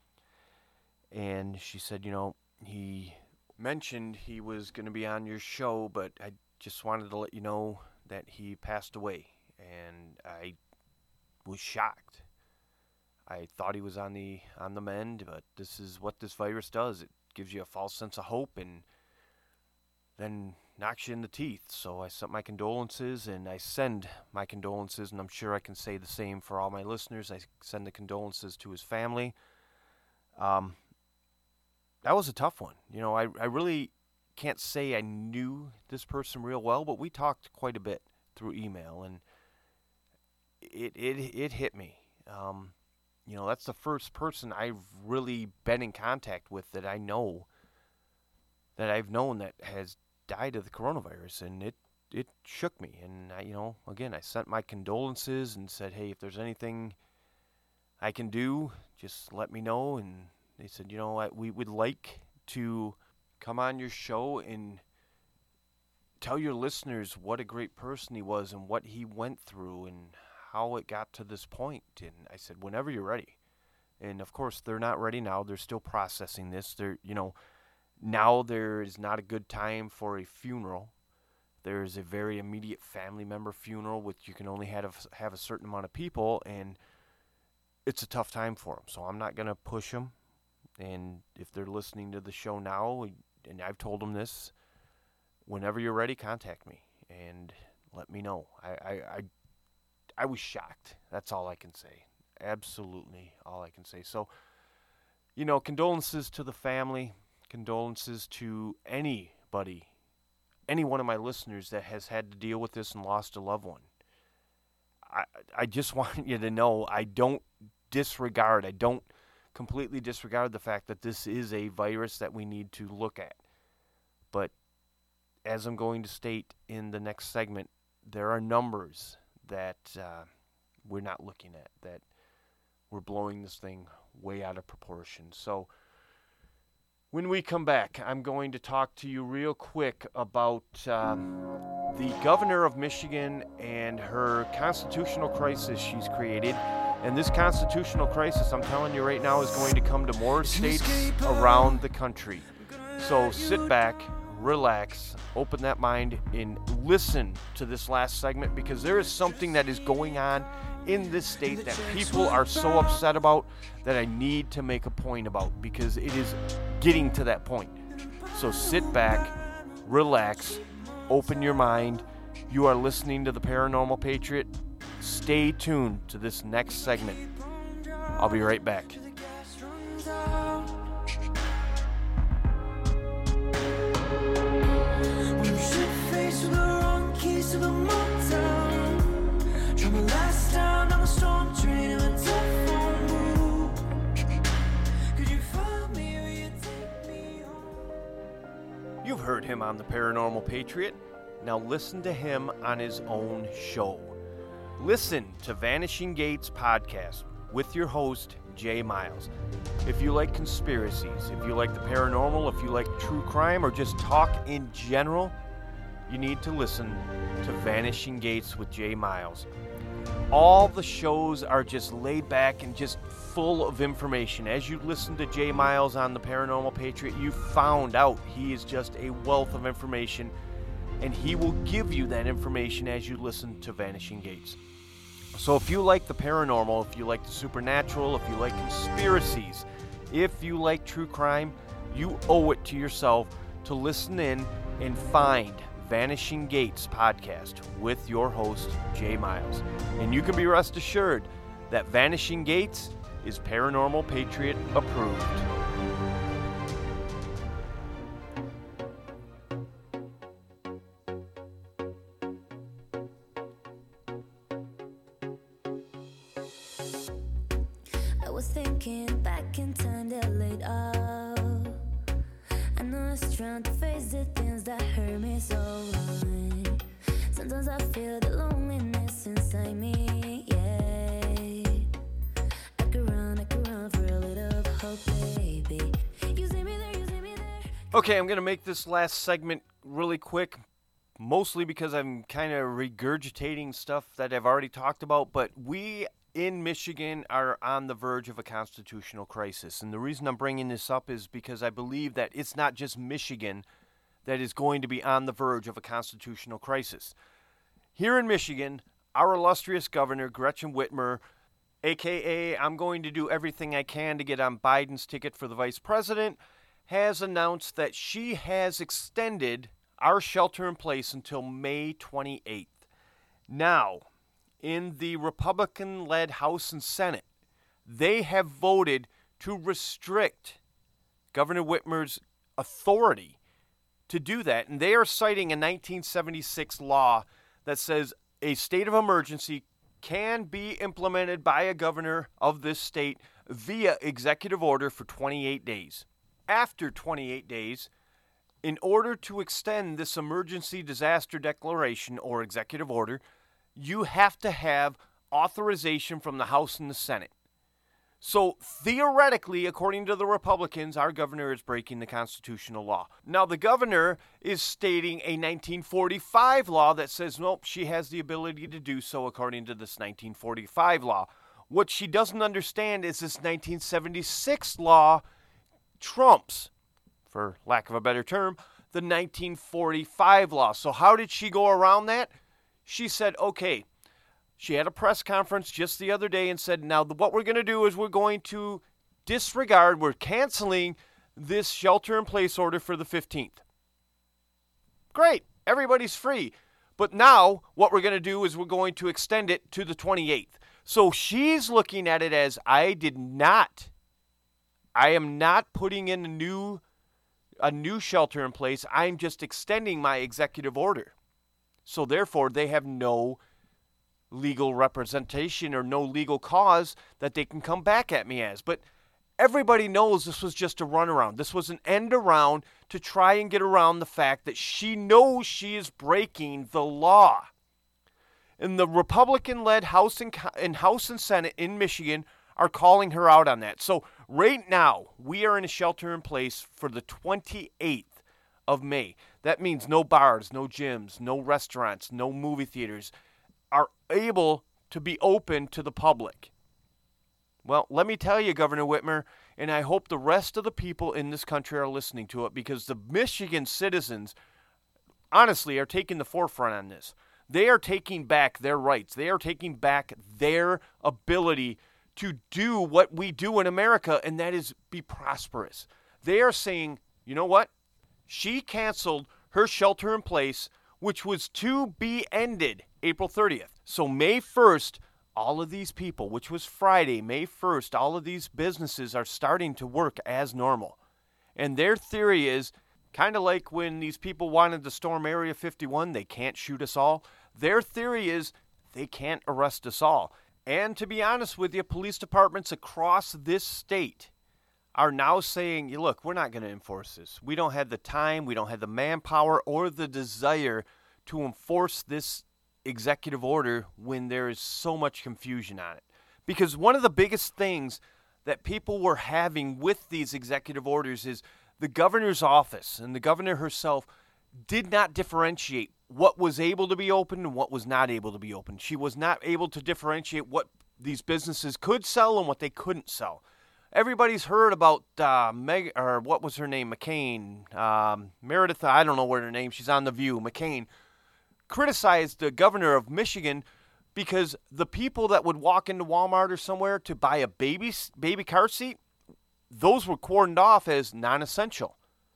And she said, you know, he mentioned he was going to be on your show, but I just wanted to let you know that he passed away. And I was shocked. I thought he was on the on the mend, but this is what this virus does. It gives you a false sense of hope and then knocks you in the teeth. So I sent my condolences, and I send my condolences, and I'm sure I can say the same for all my listeners. I send the condolences to his family. Um, that was a tough one. You know, I, I really can't say I knew this person real well, but we talked quite a bit through email, and it it, it hit me. Um, you know, that's the first person I've really been in contact with that I know, that I've known that has died of the coronavirus, and it, it shook me. And, I, you know, again, I sent my condolences and said, hey, if there's anything I can do, just let me know. And they said, you know what, we would like to come on your show and tell your listeners what a great person he was and what he went through and how it got to this point. And I said, whenever you're ready. And of course, they're not ready now. They're still processing this. They're, you know, now there is not a good time for a funeral. There is a very immediate family member funeral, which you can only have have a certain amount of people, and it's a tough time for them. So I'm not going to push them. And if they're listening to the show now, and I've told them this, whenever you're ready, contact me and let me know. I, I, I, I was shocked. That's all I can say. Absolutely all I can say. So, you know, condolences to the family, condolences to anybody, any one of my listeners that has had to deal with this and lost a loved one. I, I just want you to know I don't disregard, I don't completely disregard the fact that this is a virus that we need to look at. But as I'm going to state in the next segment, there are numbers that uh, we're not looking at, that we're blowing this thing way out of proportion. So when we come back, I'm going to talk to you real quick about um, the governor of Michigan and her constitutional crisis she's created. And this constitutional crisis, I'm telling you right now, is going to come to more states around the country. So sit back, relax, open that mind, and listen to this last segment, because there is something that is going on in this state that people are so upset about that I need to make a point about, because it is getting to that point. So sit back, relax, open your mind. You are listening to The Paranormal Patriot. Stay tuned to this next segment. I'll be right back. You've heard him on The Paranormal Patriot. Now listen to him on his own show. Listen to Vanishing Gates podcast with your host, Jay Miles. If you like conspiracies, if you like the paranormal, if you like true crime, or just talk in general, you need to listen to Vanishing Gates with Jay Miles. All the shows are just laid back and just full of information. As you listen to Jay Miles on The Paranormal Patriot, you found out he is just a wealth of information, and he will give you that information as you listen to Vanishing Gates. So if you like the paranormal, if you like the supernatural, if you like conspiracies, if you like true crime, you owe it to yourself to listen in and find Vanishing Gates podcast with your host, Jay Miles. And you can be rest assured that Vanishing Gates is Paranormal Patriot approved. I was thinking back in time that laid up. I know I was trying to face the things that hurt me so long. Sometimes I feel the loneliness inside me, yeah. I could run, I could run for a little hope, baby. You see me there, you see me there. Okay, I'm going to make this last segment really quick, mostly because I'm kind of regurgitating stuff that I've already talked about, but we in Michigan are on the verge of a constitutional crisis. And the reason I'm bringing this up is because I believe that it's not just Michigan that is going to be on the verge of a constitutional crisis. Here in Michigan, our illustrious governor, Gretchen Whitmer, a k a I'm going to do everything I can to get on Biden's ticket for the vice president, has announced that she has extended our shelter in place until May twenty-eighth. Now, in the Republican-led House and Senate, they have voted to restrict Governor Whitmer's authority to do that. And they are citing a nineteen seventy-six law that says a state of emergency can be implemented by a governor of this state via executive order for twenty-eight days. After twenty-eight days, in order to extend this emergency disaster declaration or executive order, you have to have authorization from the House and the Senate. So theoretically, according to the Republicans, our governor is breaking the constitutional law. Now, the governor is stating a nineteen forty-five law that says, nope, she has the ability to do so according to this nineteen forty-five law. What she doesn't understand is this nineteen seventy-six law trumps, for lack of a better term, the nineteen forty-five law. So how did she go around that? She said, okay, she had a press conference just the other day and said, now what we're going to do is we're going to disregard, we're canceling this shelter-in-place order for the fifteenth. Great, everybody's free. But now what we're going to do is we're going to extend it to the twenty-eighth. So she's looking at it as, I did not, I am not putting in a new, a new shelter in place. I'm just extending my executive order. So therefore, they have no legal representation or no legal cause that they can come back at me as. But everybody knows this was just a runaround. This was an end around to try and get around the fact that she knows she is breaking the law. And the Republican-led House and, and House and Senate in Michigan are calling her out on that. So right now, we are in a shelter in place for the twenty-eighth of May. That means no bars, no gyms, no restaurants, no movie theaters are able to be open to the public. Well, let me tell you, Governor Whitmer, and I hope the rest of the people in this country are listening to it, because the Michigan citizens, honestly, are taking the forefront on this. They are taking back their rights. They are taking back their ability to do what we do in America, and that is be prosperous. They are saying, you know what? She canceled her shelter in place, which was to be ended April thirtieth. So May first, all of these people, which was Friday, May first, all of these businesses are starting to work as normal. And their theory is, kind of like when these people wanted to storm Area fifty-one, they can't shoot us all. Their theory is they can't arrest us all. And to be honest with you, police departments across this state are now saying, look, we're not going to enforce this. We don't have the time, we don't have the manpower or the desire to enforce this executive order when there is so much confusion on it. Because one of the biggest things that people were having with these executive orders is the governor's office and the governor herself did not differentiate what was able to be open and what was not able to be open. She was not able to differentiate what these businesses could sell and what they couldn't sell. Everybody's heard about uh, Meg, or what was her name, McCain, um, Meredith, I don't know what her name, she's on The View, McCain, criticized the governor of Michigan because the people that would walk into Walmart or somewhere to buy a baby baby car seat, those were cordoned off as non-essential.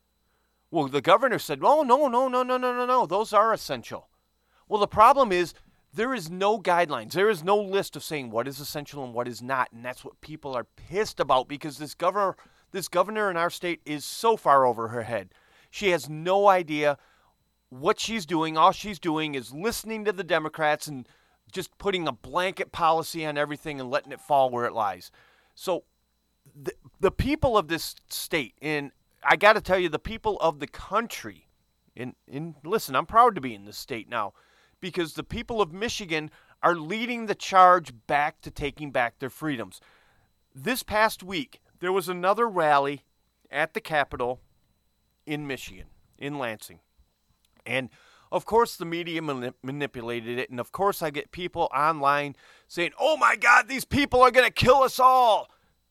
Well, the governor said, oh, no, no, no, no, no, no, no, those are essential. Well, the problem is there is no guidelines. There is no list of saying what is essential and what is not, and that's what people are pissed about because this governor, this governor in our state is so far over her head. She has no idea what she's doing. All she's doing is listening to the Democrats and just putting a blanket policy on everything and letting it fall where it lies. So the, the people of this state, and I got to tell you, the people of the country, and, and listen, I'm proud to be in this state now because the people of Michigan are leading the charge back to taking back their freedoms. This past week, there was another rally at the Capitol in Michigan, in Lansing. And, of course, the media manip- manipulated it. And, of course, I get people online saying, oh, my God, these people are going to kill us all.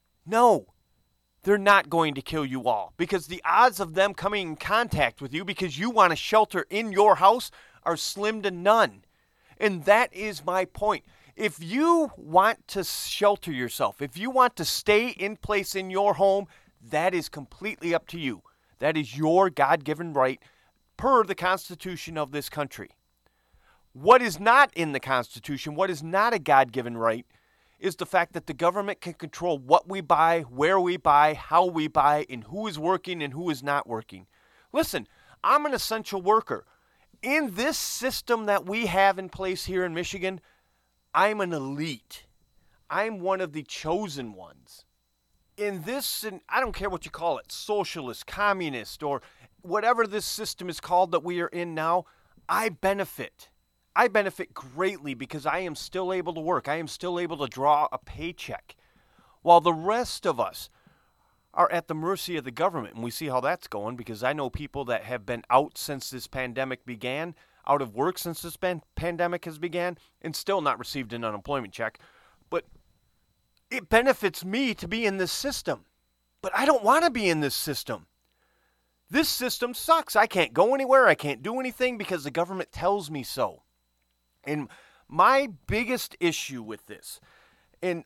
No, they're not going to kill you all because the odds of them coming in contact with you because you want to shelter in your house are slim to none. And that is my point. If you want to shelter yourself, if you want to stay in place in your home, that is completely up to you. That is your God-given right per the Constitution of this country. What is not in the Constitution, what is not a God-given right, is the fact that the government can control what we buy, where we buy, how we buy, and who is working and who is not working. Listen, I'm an essential worker. In this system that we have in place here in Michigan, I'm an elite. I'm one of the chosen ones. In this, and I don't care what you call it, socialist, communist, or whatever this system is called that we are in now, I benefit. I benefit greatly because I am still able to work. I am still able to draw a paycheck. While the rest of us are at the mercy of the government. And we see how that's going because I know people that have been out since this pandemic began, out of work since this pan- pandemic has began, and still not received an unemployment check. But it benefits me to be in this system. But I don't want to be in this system. This system sucks. I can't go anywhere. I can't do anything because the government tells me so. And my biggest issue with this, and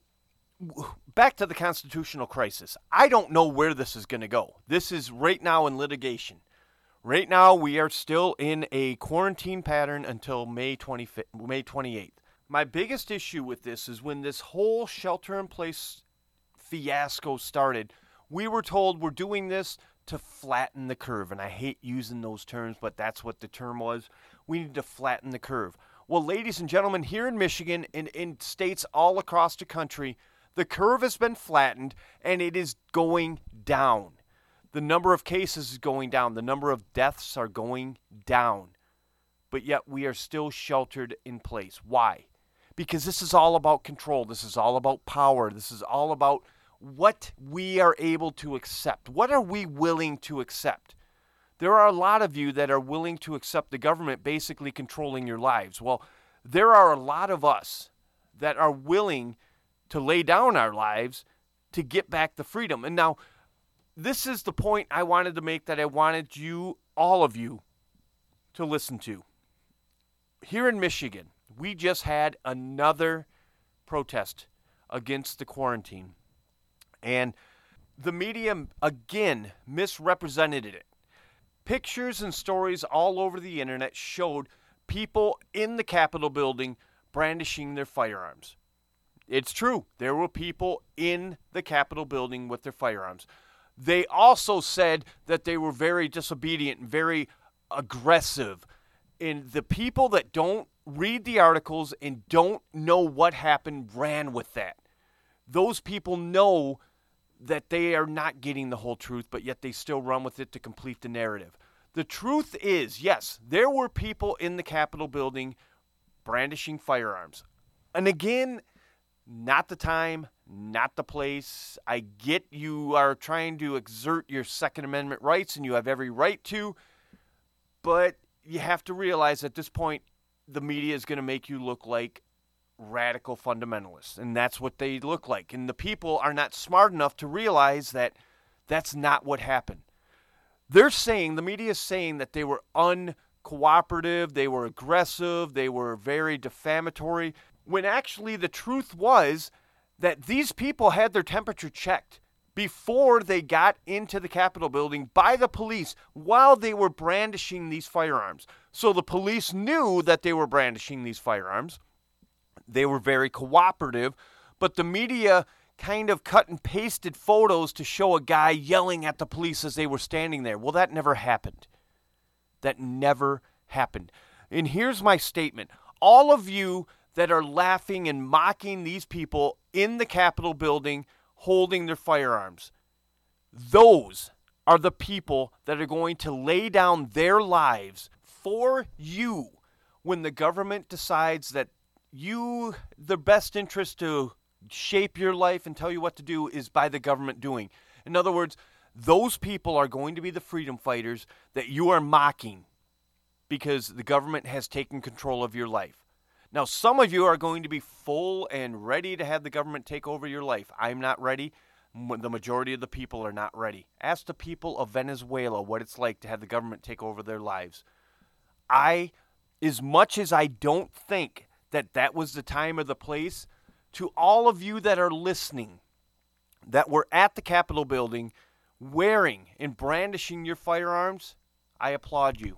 back to the constitutional crisis, I don't know where this is going to go. This is right now in litigation. Right now, we are still in a quarantine pattern until May twenty-fifth, May twenty-eighth. My biggest issue with this is when this whole shelter-in-place fiasco started, we were told we're doing this to flatten the curve. And I hate using those terms, but that's what the term was. We need to flatten the curve. Well, ladies and gentlemen, here in Michigan and in states all across the country, the curve has been flattened and it is going down. The number of cases is going down. The number of deaths are going down. But yet we are still sheltered in place. Why? Because this is all about control. This is all about power. This is all about what we are able to accept. What are we willing to accept? There are a lot of you that are willing to accept the government basically controlling your lives. Well, there are a lot of us that are willing to lay down our lives to get back the freedom. And now, this is the point I wanted to make that I wanted you, all of you, to listen to. Here in Michigan, we just had another protest against the quarantine. And the media, again, misrepresented it. Pictures and stories all over the internet showed people in the Capitol building brandishing their firearms. It's true. There were people in the Capitol building with their firearms. They also said that they were very disobedient and very aggressive. And the people that don't read the articles and don't know what happened ran with that. Those people know that they are not getting the whole truth, but yet they still run with it to complete the narrative. The truth is, yes, there were people in the Capitol building brandishing firearms. And again, not the time, not the place. I get you are trying to exert your Second Amendment rights, and you have every right to, but you have to realize at this point, the media is going to make you look like radical fundamentalists, and that's what they look like. And the people are not smart enough to realize that that's not what happened. They're saying, the media is saying that they were uncooperative, they were aggressive, they were very defamatory, when actually the truth was that these people had their temperature checked before they got into the Capitol building by the police while they were brandishing these firearms. So the police knew that they were brandishing these firearms. They were very cooperative, but the media kind of cut and pasted photos to show a guy yelling at the police as they were standing there. Well, that never happened. That never happened. And here's my statement. All of you that are laughing and mocking these people in the Capitol building holding their firearms, those are the people that are going to lay down their lives for you when the government decides that you, the best interest to shape your life and tell you what to do is by the government doing. In other words, those people are going to be the freedom fighters that you are mocking because the government has taken control of your life. Now, some of you are going to be full and ready to have the government take over your life. I'm not ready. The majority of the people are not ready. Ask the people of Venezuela what it's like to have the government take over their lives. I, as much as I don't think that that was the time or the place, to all of you that are listening, that were at the Capitol building wearing and brandishing your firearms, I applaud you.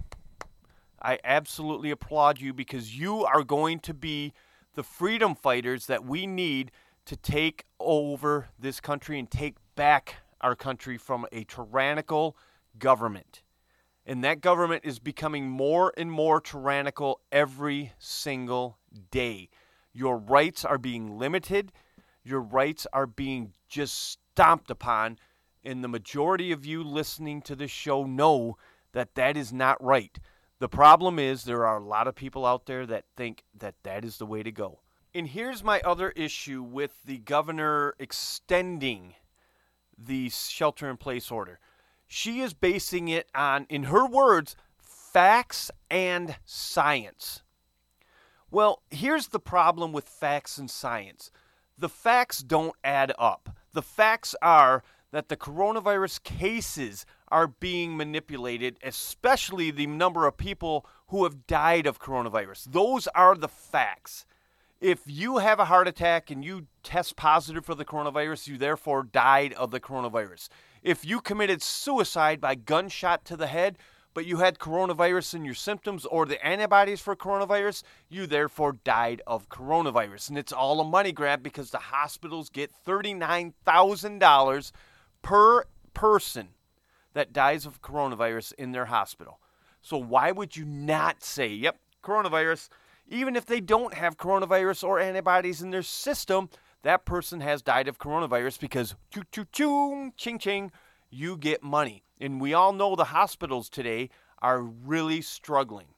I absolutely applaud you because you are going to be the freedom fighters that we need to take over this country and take back our country from a tyrannical government. And that government is becoming more and more tyrannical every single day. Your rights are being limited. Your rights are being just stomped upon. And the majority of you listening to this show know that that is not right. The problem is there are a lot of people out there that think that that is the way to go. And here's my other issue with the governor extending the shelter-in-place order. She is basing it on, in her words, facts and science. Well, here's the problem with facts and science. The facts don't add up. The facts are that the coronavirus cases are being manipulated, especially the number of people who have died of coronavirus. Those are the facts. If you have a heart attack and you test positive for the coronavirus, you therefore died of the coronavirus. If you committed suicide by gunshot to the head, but you had coronavirus in your symptoms or the antibodies for coronavirus, you therefore died of coronavirus. And it's all a money grab because the hospitals get thirty-nine thousand dollars per person that dies of coronavirus in their hospital. So why would you not say, yep, coronavirus, even if they don't have coronavirus or antibodies in their system, that person has died of coronavirus because choo choo choo, ching ching, you get money. And we all know the hospitals today are really struggling.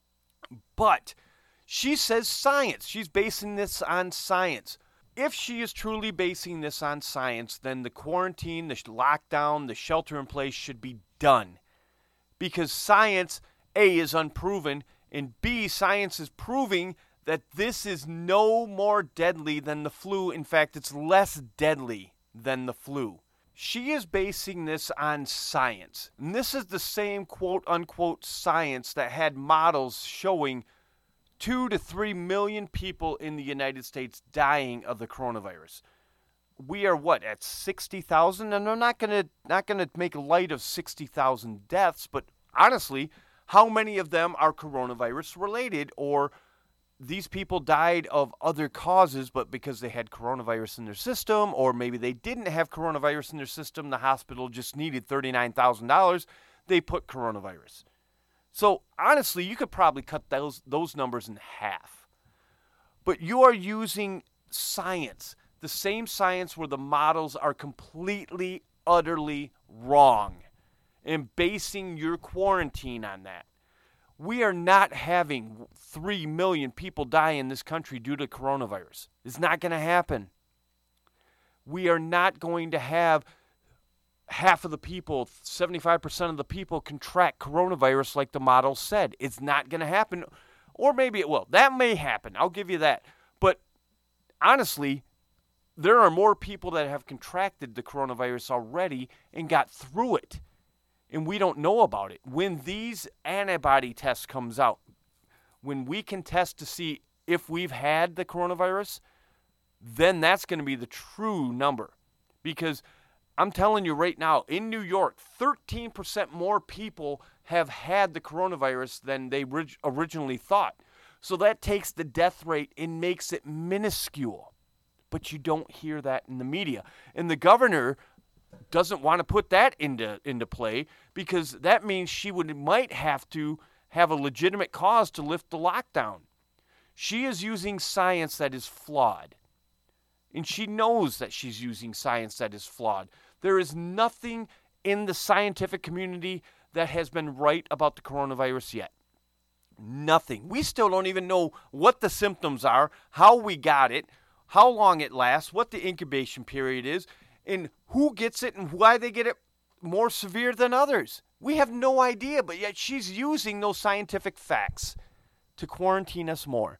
But she says science. She's basing this on science. If she is truly basing this on science, then the quarantine, the lockdown, the shelter in place should be done. Because science, A, is unproven, and B, science is proving that this is no more deadly than the flu. In fact, it's less deadly than the flu. She is basing this on science. And this is the same quote-unquote science that had models showing two to three million people in the United States dying of the coronavirus. We are what, at sixty thousand? And I'm not gonna not gonna make light of sixty thousand deaths, but honestly, how many of them are coronavirus related, or these people died of other causes, but because they had coronavirus in their system, or maybe they didn't have coronavirus in their system, the hospital just needed thirty-nine thousand dollars, they put coronavirus. So honestly, you could probably cut those those numbers in half. But you are using science, the same science where the models are completely, utterly wrong, and basing your quarantine on that. We are not having three million people die in this country due to coronavirus. It's not going to happen. We are not going to have half of the people, seventy-five percent of the people contract coronavirus like the model said. It's not going to happen. Or maybe it will. That may happen. I'll give you that. But honestly, there are more people that have contracted the coronavirus already and got through it. And we don't know about it. When these antibody tests comes out, when we can test to see if we've had the coronavirus, then that's going to be the true number. Because I'm telling you right now, in New York, thirteen percent more people have had the coronavirus than they rig- originally thought. So that takes the death rate and makes it minuscule. But you don't hear that in the media. And the governor doesn't want to put that into into play because that means she would might have to have a legitimate cause to lift the lockdown. She is using science that is flawed. And she knows that she's using science that is flawed. There is nothing in the scientific community that has been right about the coronavirus yet. Nothing. We still don't even know what the symptoms are, how we got it, how long it lasts, what the incubation period is, and who gets it and why they get it more severe than others. We have no idea, but yet she's using those scientific facts to quarantine us more.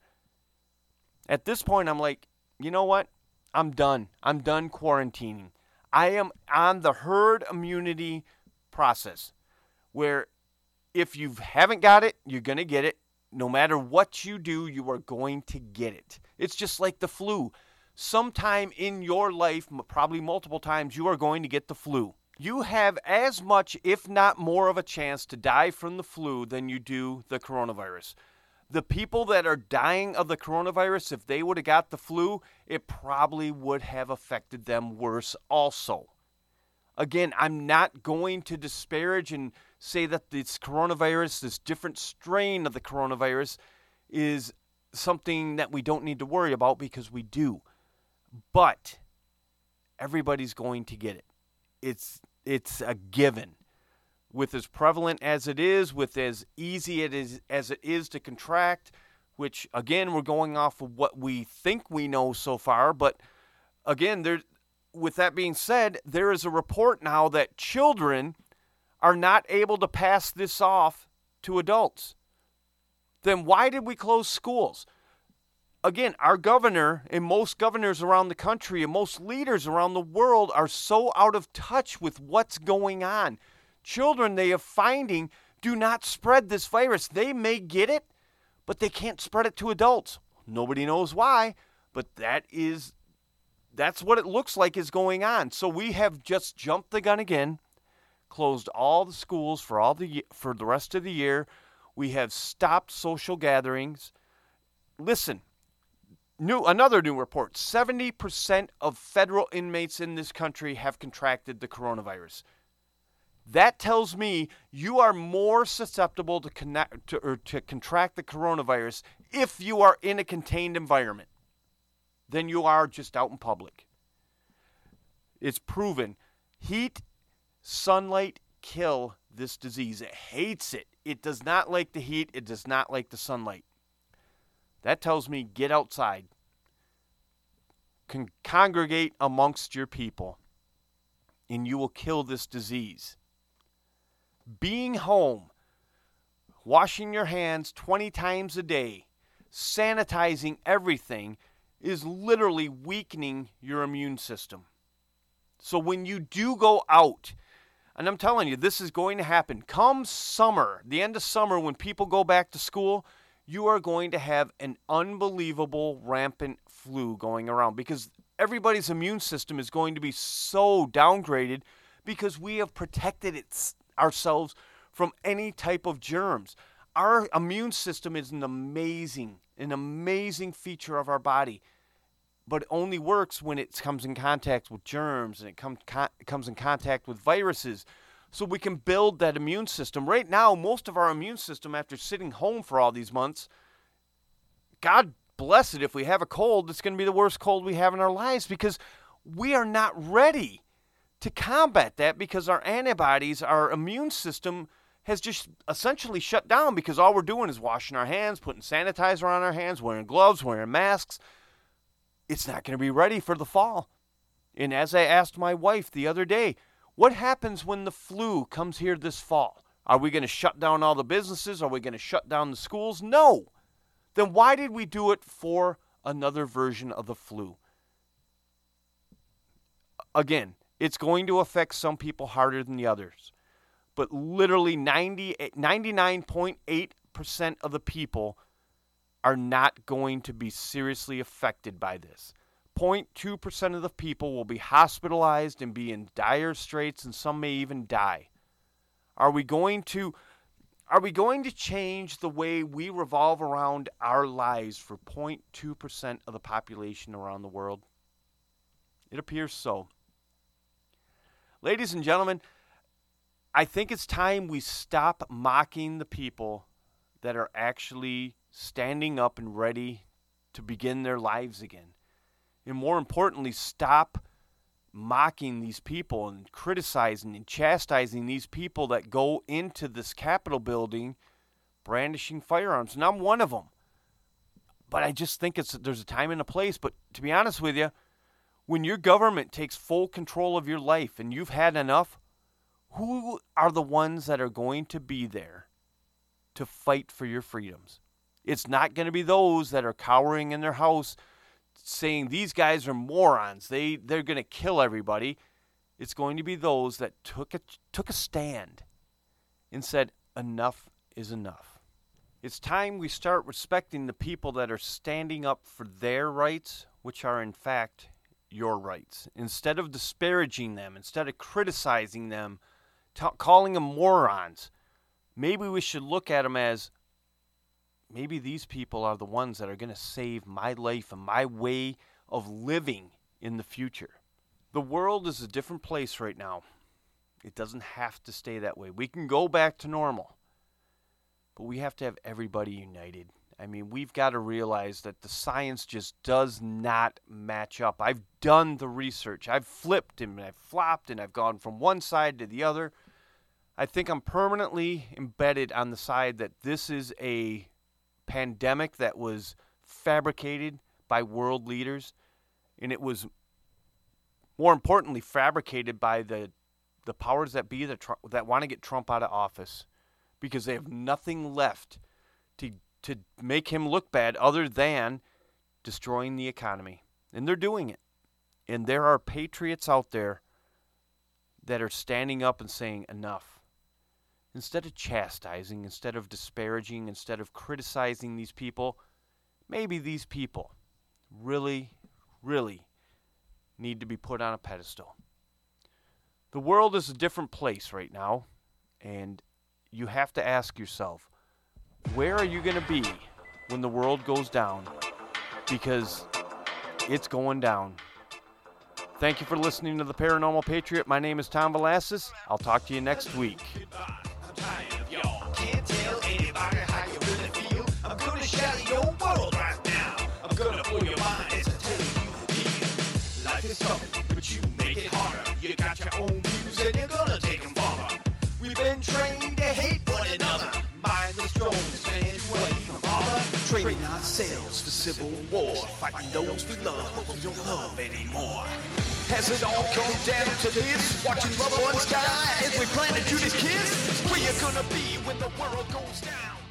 At this point, I'm like, you know what? I'm done. I'm done quarantining. I am on the herd immunity process where if you haven't got it, you're going to get it. No matter what you do, you are going to get it. It's just like the flu. Sometime in your life, probably multiple times, you are going to get the flu. You have as much, if not more, of a chance to die from the flu than you do the coronavirus. The people that are dying of the coronavirus, if they would have got the flu, it probably would have affected them worse also. Again, I'm not going to disparage and say that this coronavirus, this different strain of the coronavirus, is something that we don't need to worry about, because we do. But everybody's going to get it. It's it's a given. With as prevalent as it is, with as easy it is as it is to contract, which, again, we're going off of what we think we know so far. But, again, there, with that being said, there is a report now that children are not able to pass this off to adults. Then why did we close schools? Again, our governor and most governors around the country and most leaders around the world are so out of touch with what's going on. Children, they are finding, do not spread this virus. They may get it, but they can't spread it to adults. Nobody knows why, but that is, that's what it looks like is going on. So we have just jumped the gun again, closed all the schools for all the for the rest of the year. We have stopped social gatherings. Listen, new another new report, seventy percent of federal inmates in this country have contracted the coronavirus. That tells me you are more susceptible to, connect, to, or to contract the coronavirus if you are in a contained environment than you are just out in public. It's proven. Heat, sunlight kill this disease. It hates it. It does not like the heat. It does not like the sunlight. That tells me get outside. Con- congregate amongst your people, and you will kill this disease. Being home, washing your hands twenty times a day, sanitizing everything is literally weakening your immune system. So when you do go out, and I'm telling you, this is going to happen. Come summer, the end of summer, when people go back to school, you are going to have an unbelievable rampant flu going around, because everybody's immune system is going to be so downgraded because we have protected it, ourselves from any type of germs. Our immune system is an amazing, an amazing feature of our body, but it only works when it comes in contact with germs and it comes con- comes in contact with viruses. So we can build that immune system. Right now, most of our immune system, after sitting home for all these months, God bless it, if we have a cold, it's going to be the worst cold we have in our lives, because we are not ready to combat that, because our antibodies, our immune system has just essentially shut down, because all we're doing is washing our hands, putting sanitizer on our hands, wearing gloves, wearing masks. It's not going to be ready for the fall. And as I asked my wife the other day, what happens when the flu comes here this fall? Are we going to shut down all the businesses? Are we going to shut down the schools? No. Then why did we do it for another version of the flu? Again, it's going to affect some people harder than the others. But literally ninety, ninety-nine point eight percent of the people are not going to be seriously affected by this. zero point two percent of the people will be hospitalized and be in dire straits, and some may even die. Are we going to are we going to change the way we revolve around our lives for zero point two percent of the population around the world? It appears so. Ladies and gentlemen, I think it's time we stop mocking the people that are actually standing up and ready to begin their lives again. And more importantly, stop mocking these people and criticizing and chastising these people that go into this Capitol building brandishing firearms. And I'm one of them. But I just think it's there's a time and a place. But to be honest with you, when your government takes full control of your life and you've had enough, who are the ones that are going to be there to fight for your freedoms? It's not going to be those that are cowering in their house saying these guys are morons. They, they're going to kill everybody. It's going to be those that took a, took a stand and said, enough is enough. It's time we start respecting the people that are standing up for their rights, which are in fact your rights. Instead of disparaging them, instead of criticizing them, t- calling them morons, maybe we should look at them as maybe these people are the ones that are going to save my life and my way of living in the future. The world is a different place right now. It doesn't have to stay that way. We can go back to normal, but we have to have everybody united. I mean, we've got to realize that the science just does not match up. I've done the research. I've flipped and I've flopped and I've gone from one side to the other. I think I'm permanently embedded on the side that this is a pandemic that was fabricated by world leaders, and it was, more importantly, fabricated by the the powers that be that, tr- that want to get Trump out of office, because they have nothing left to to make him look bad other than destroying the economy. And they're doing it. And there are patriots out there that are standing up and saying enough. Instead of chastising, instead of disparaging, instead of criticizing these people, maybe these people really, really need to be put on a pedestal. The world is a different place right now, and you have to ask yourself, where are you going to be when the world goes down? Because it's going down. Thank you for listening to The Paranormal Patriot. My name is Tom Velasquez. I'll talk to you next week. Can't tell anybody how you really feel. I'm gonna shatter your world right now. I'm gonna blow your mind and tell you the deal. Life is tough, but you make it harder. You got your own views and you're gonna take them farther. We've been trained to hate one another. Mindless drones, man, away from bother. Trading ourselves for civil war. Fighting those we love, but we don't love anymore. Has it all come down to this? Watching loved ones die as we plan to do this kiss? Where you gonna be when the world goes down?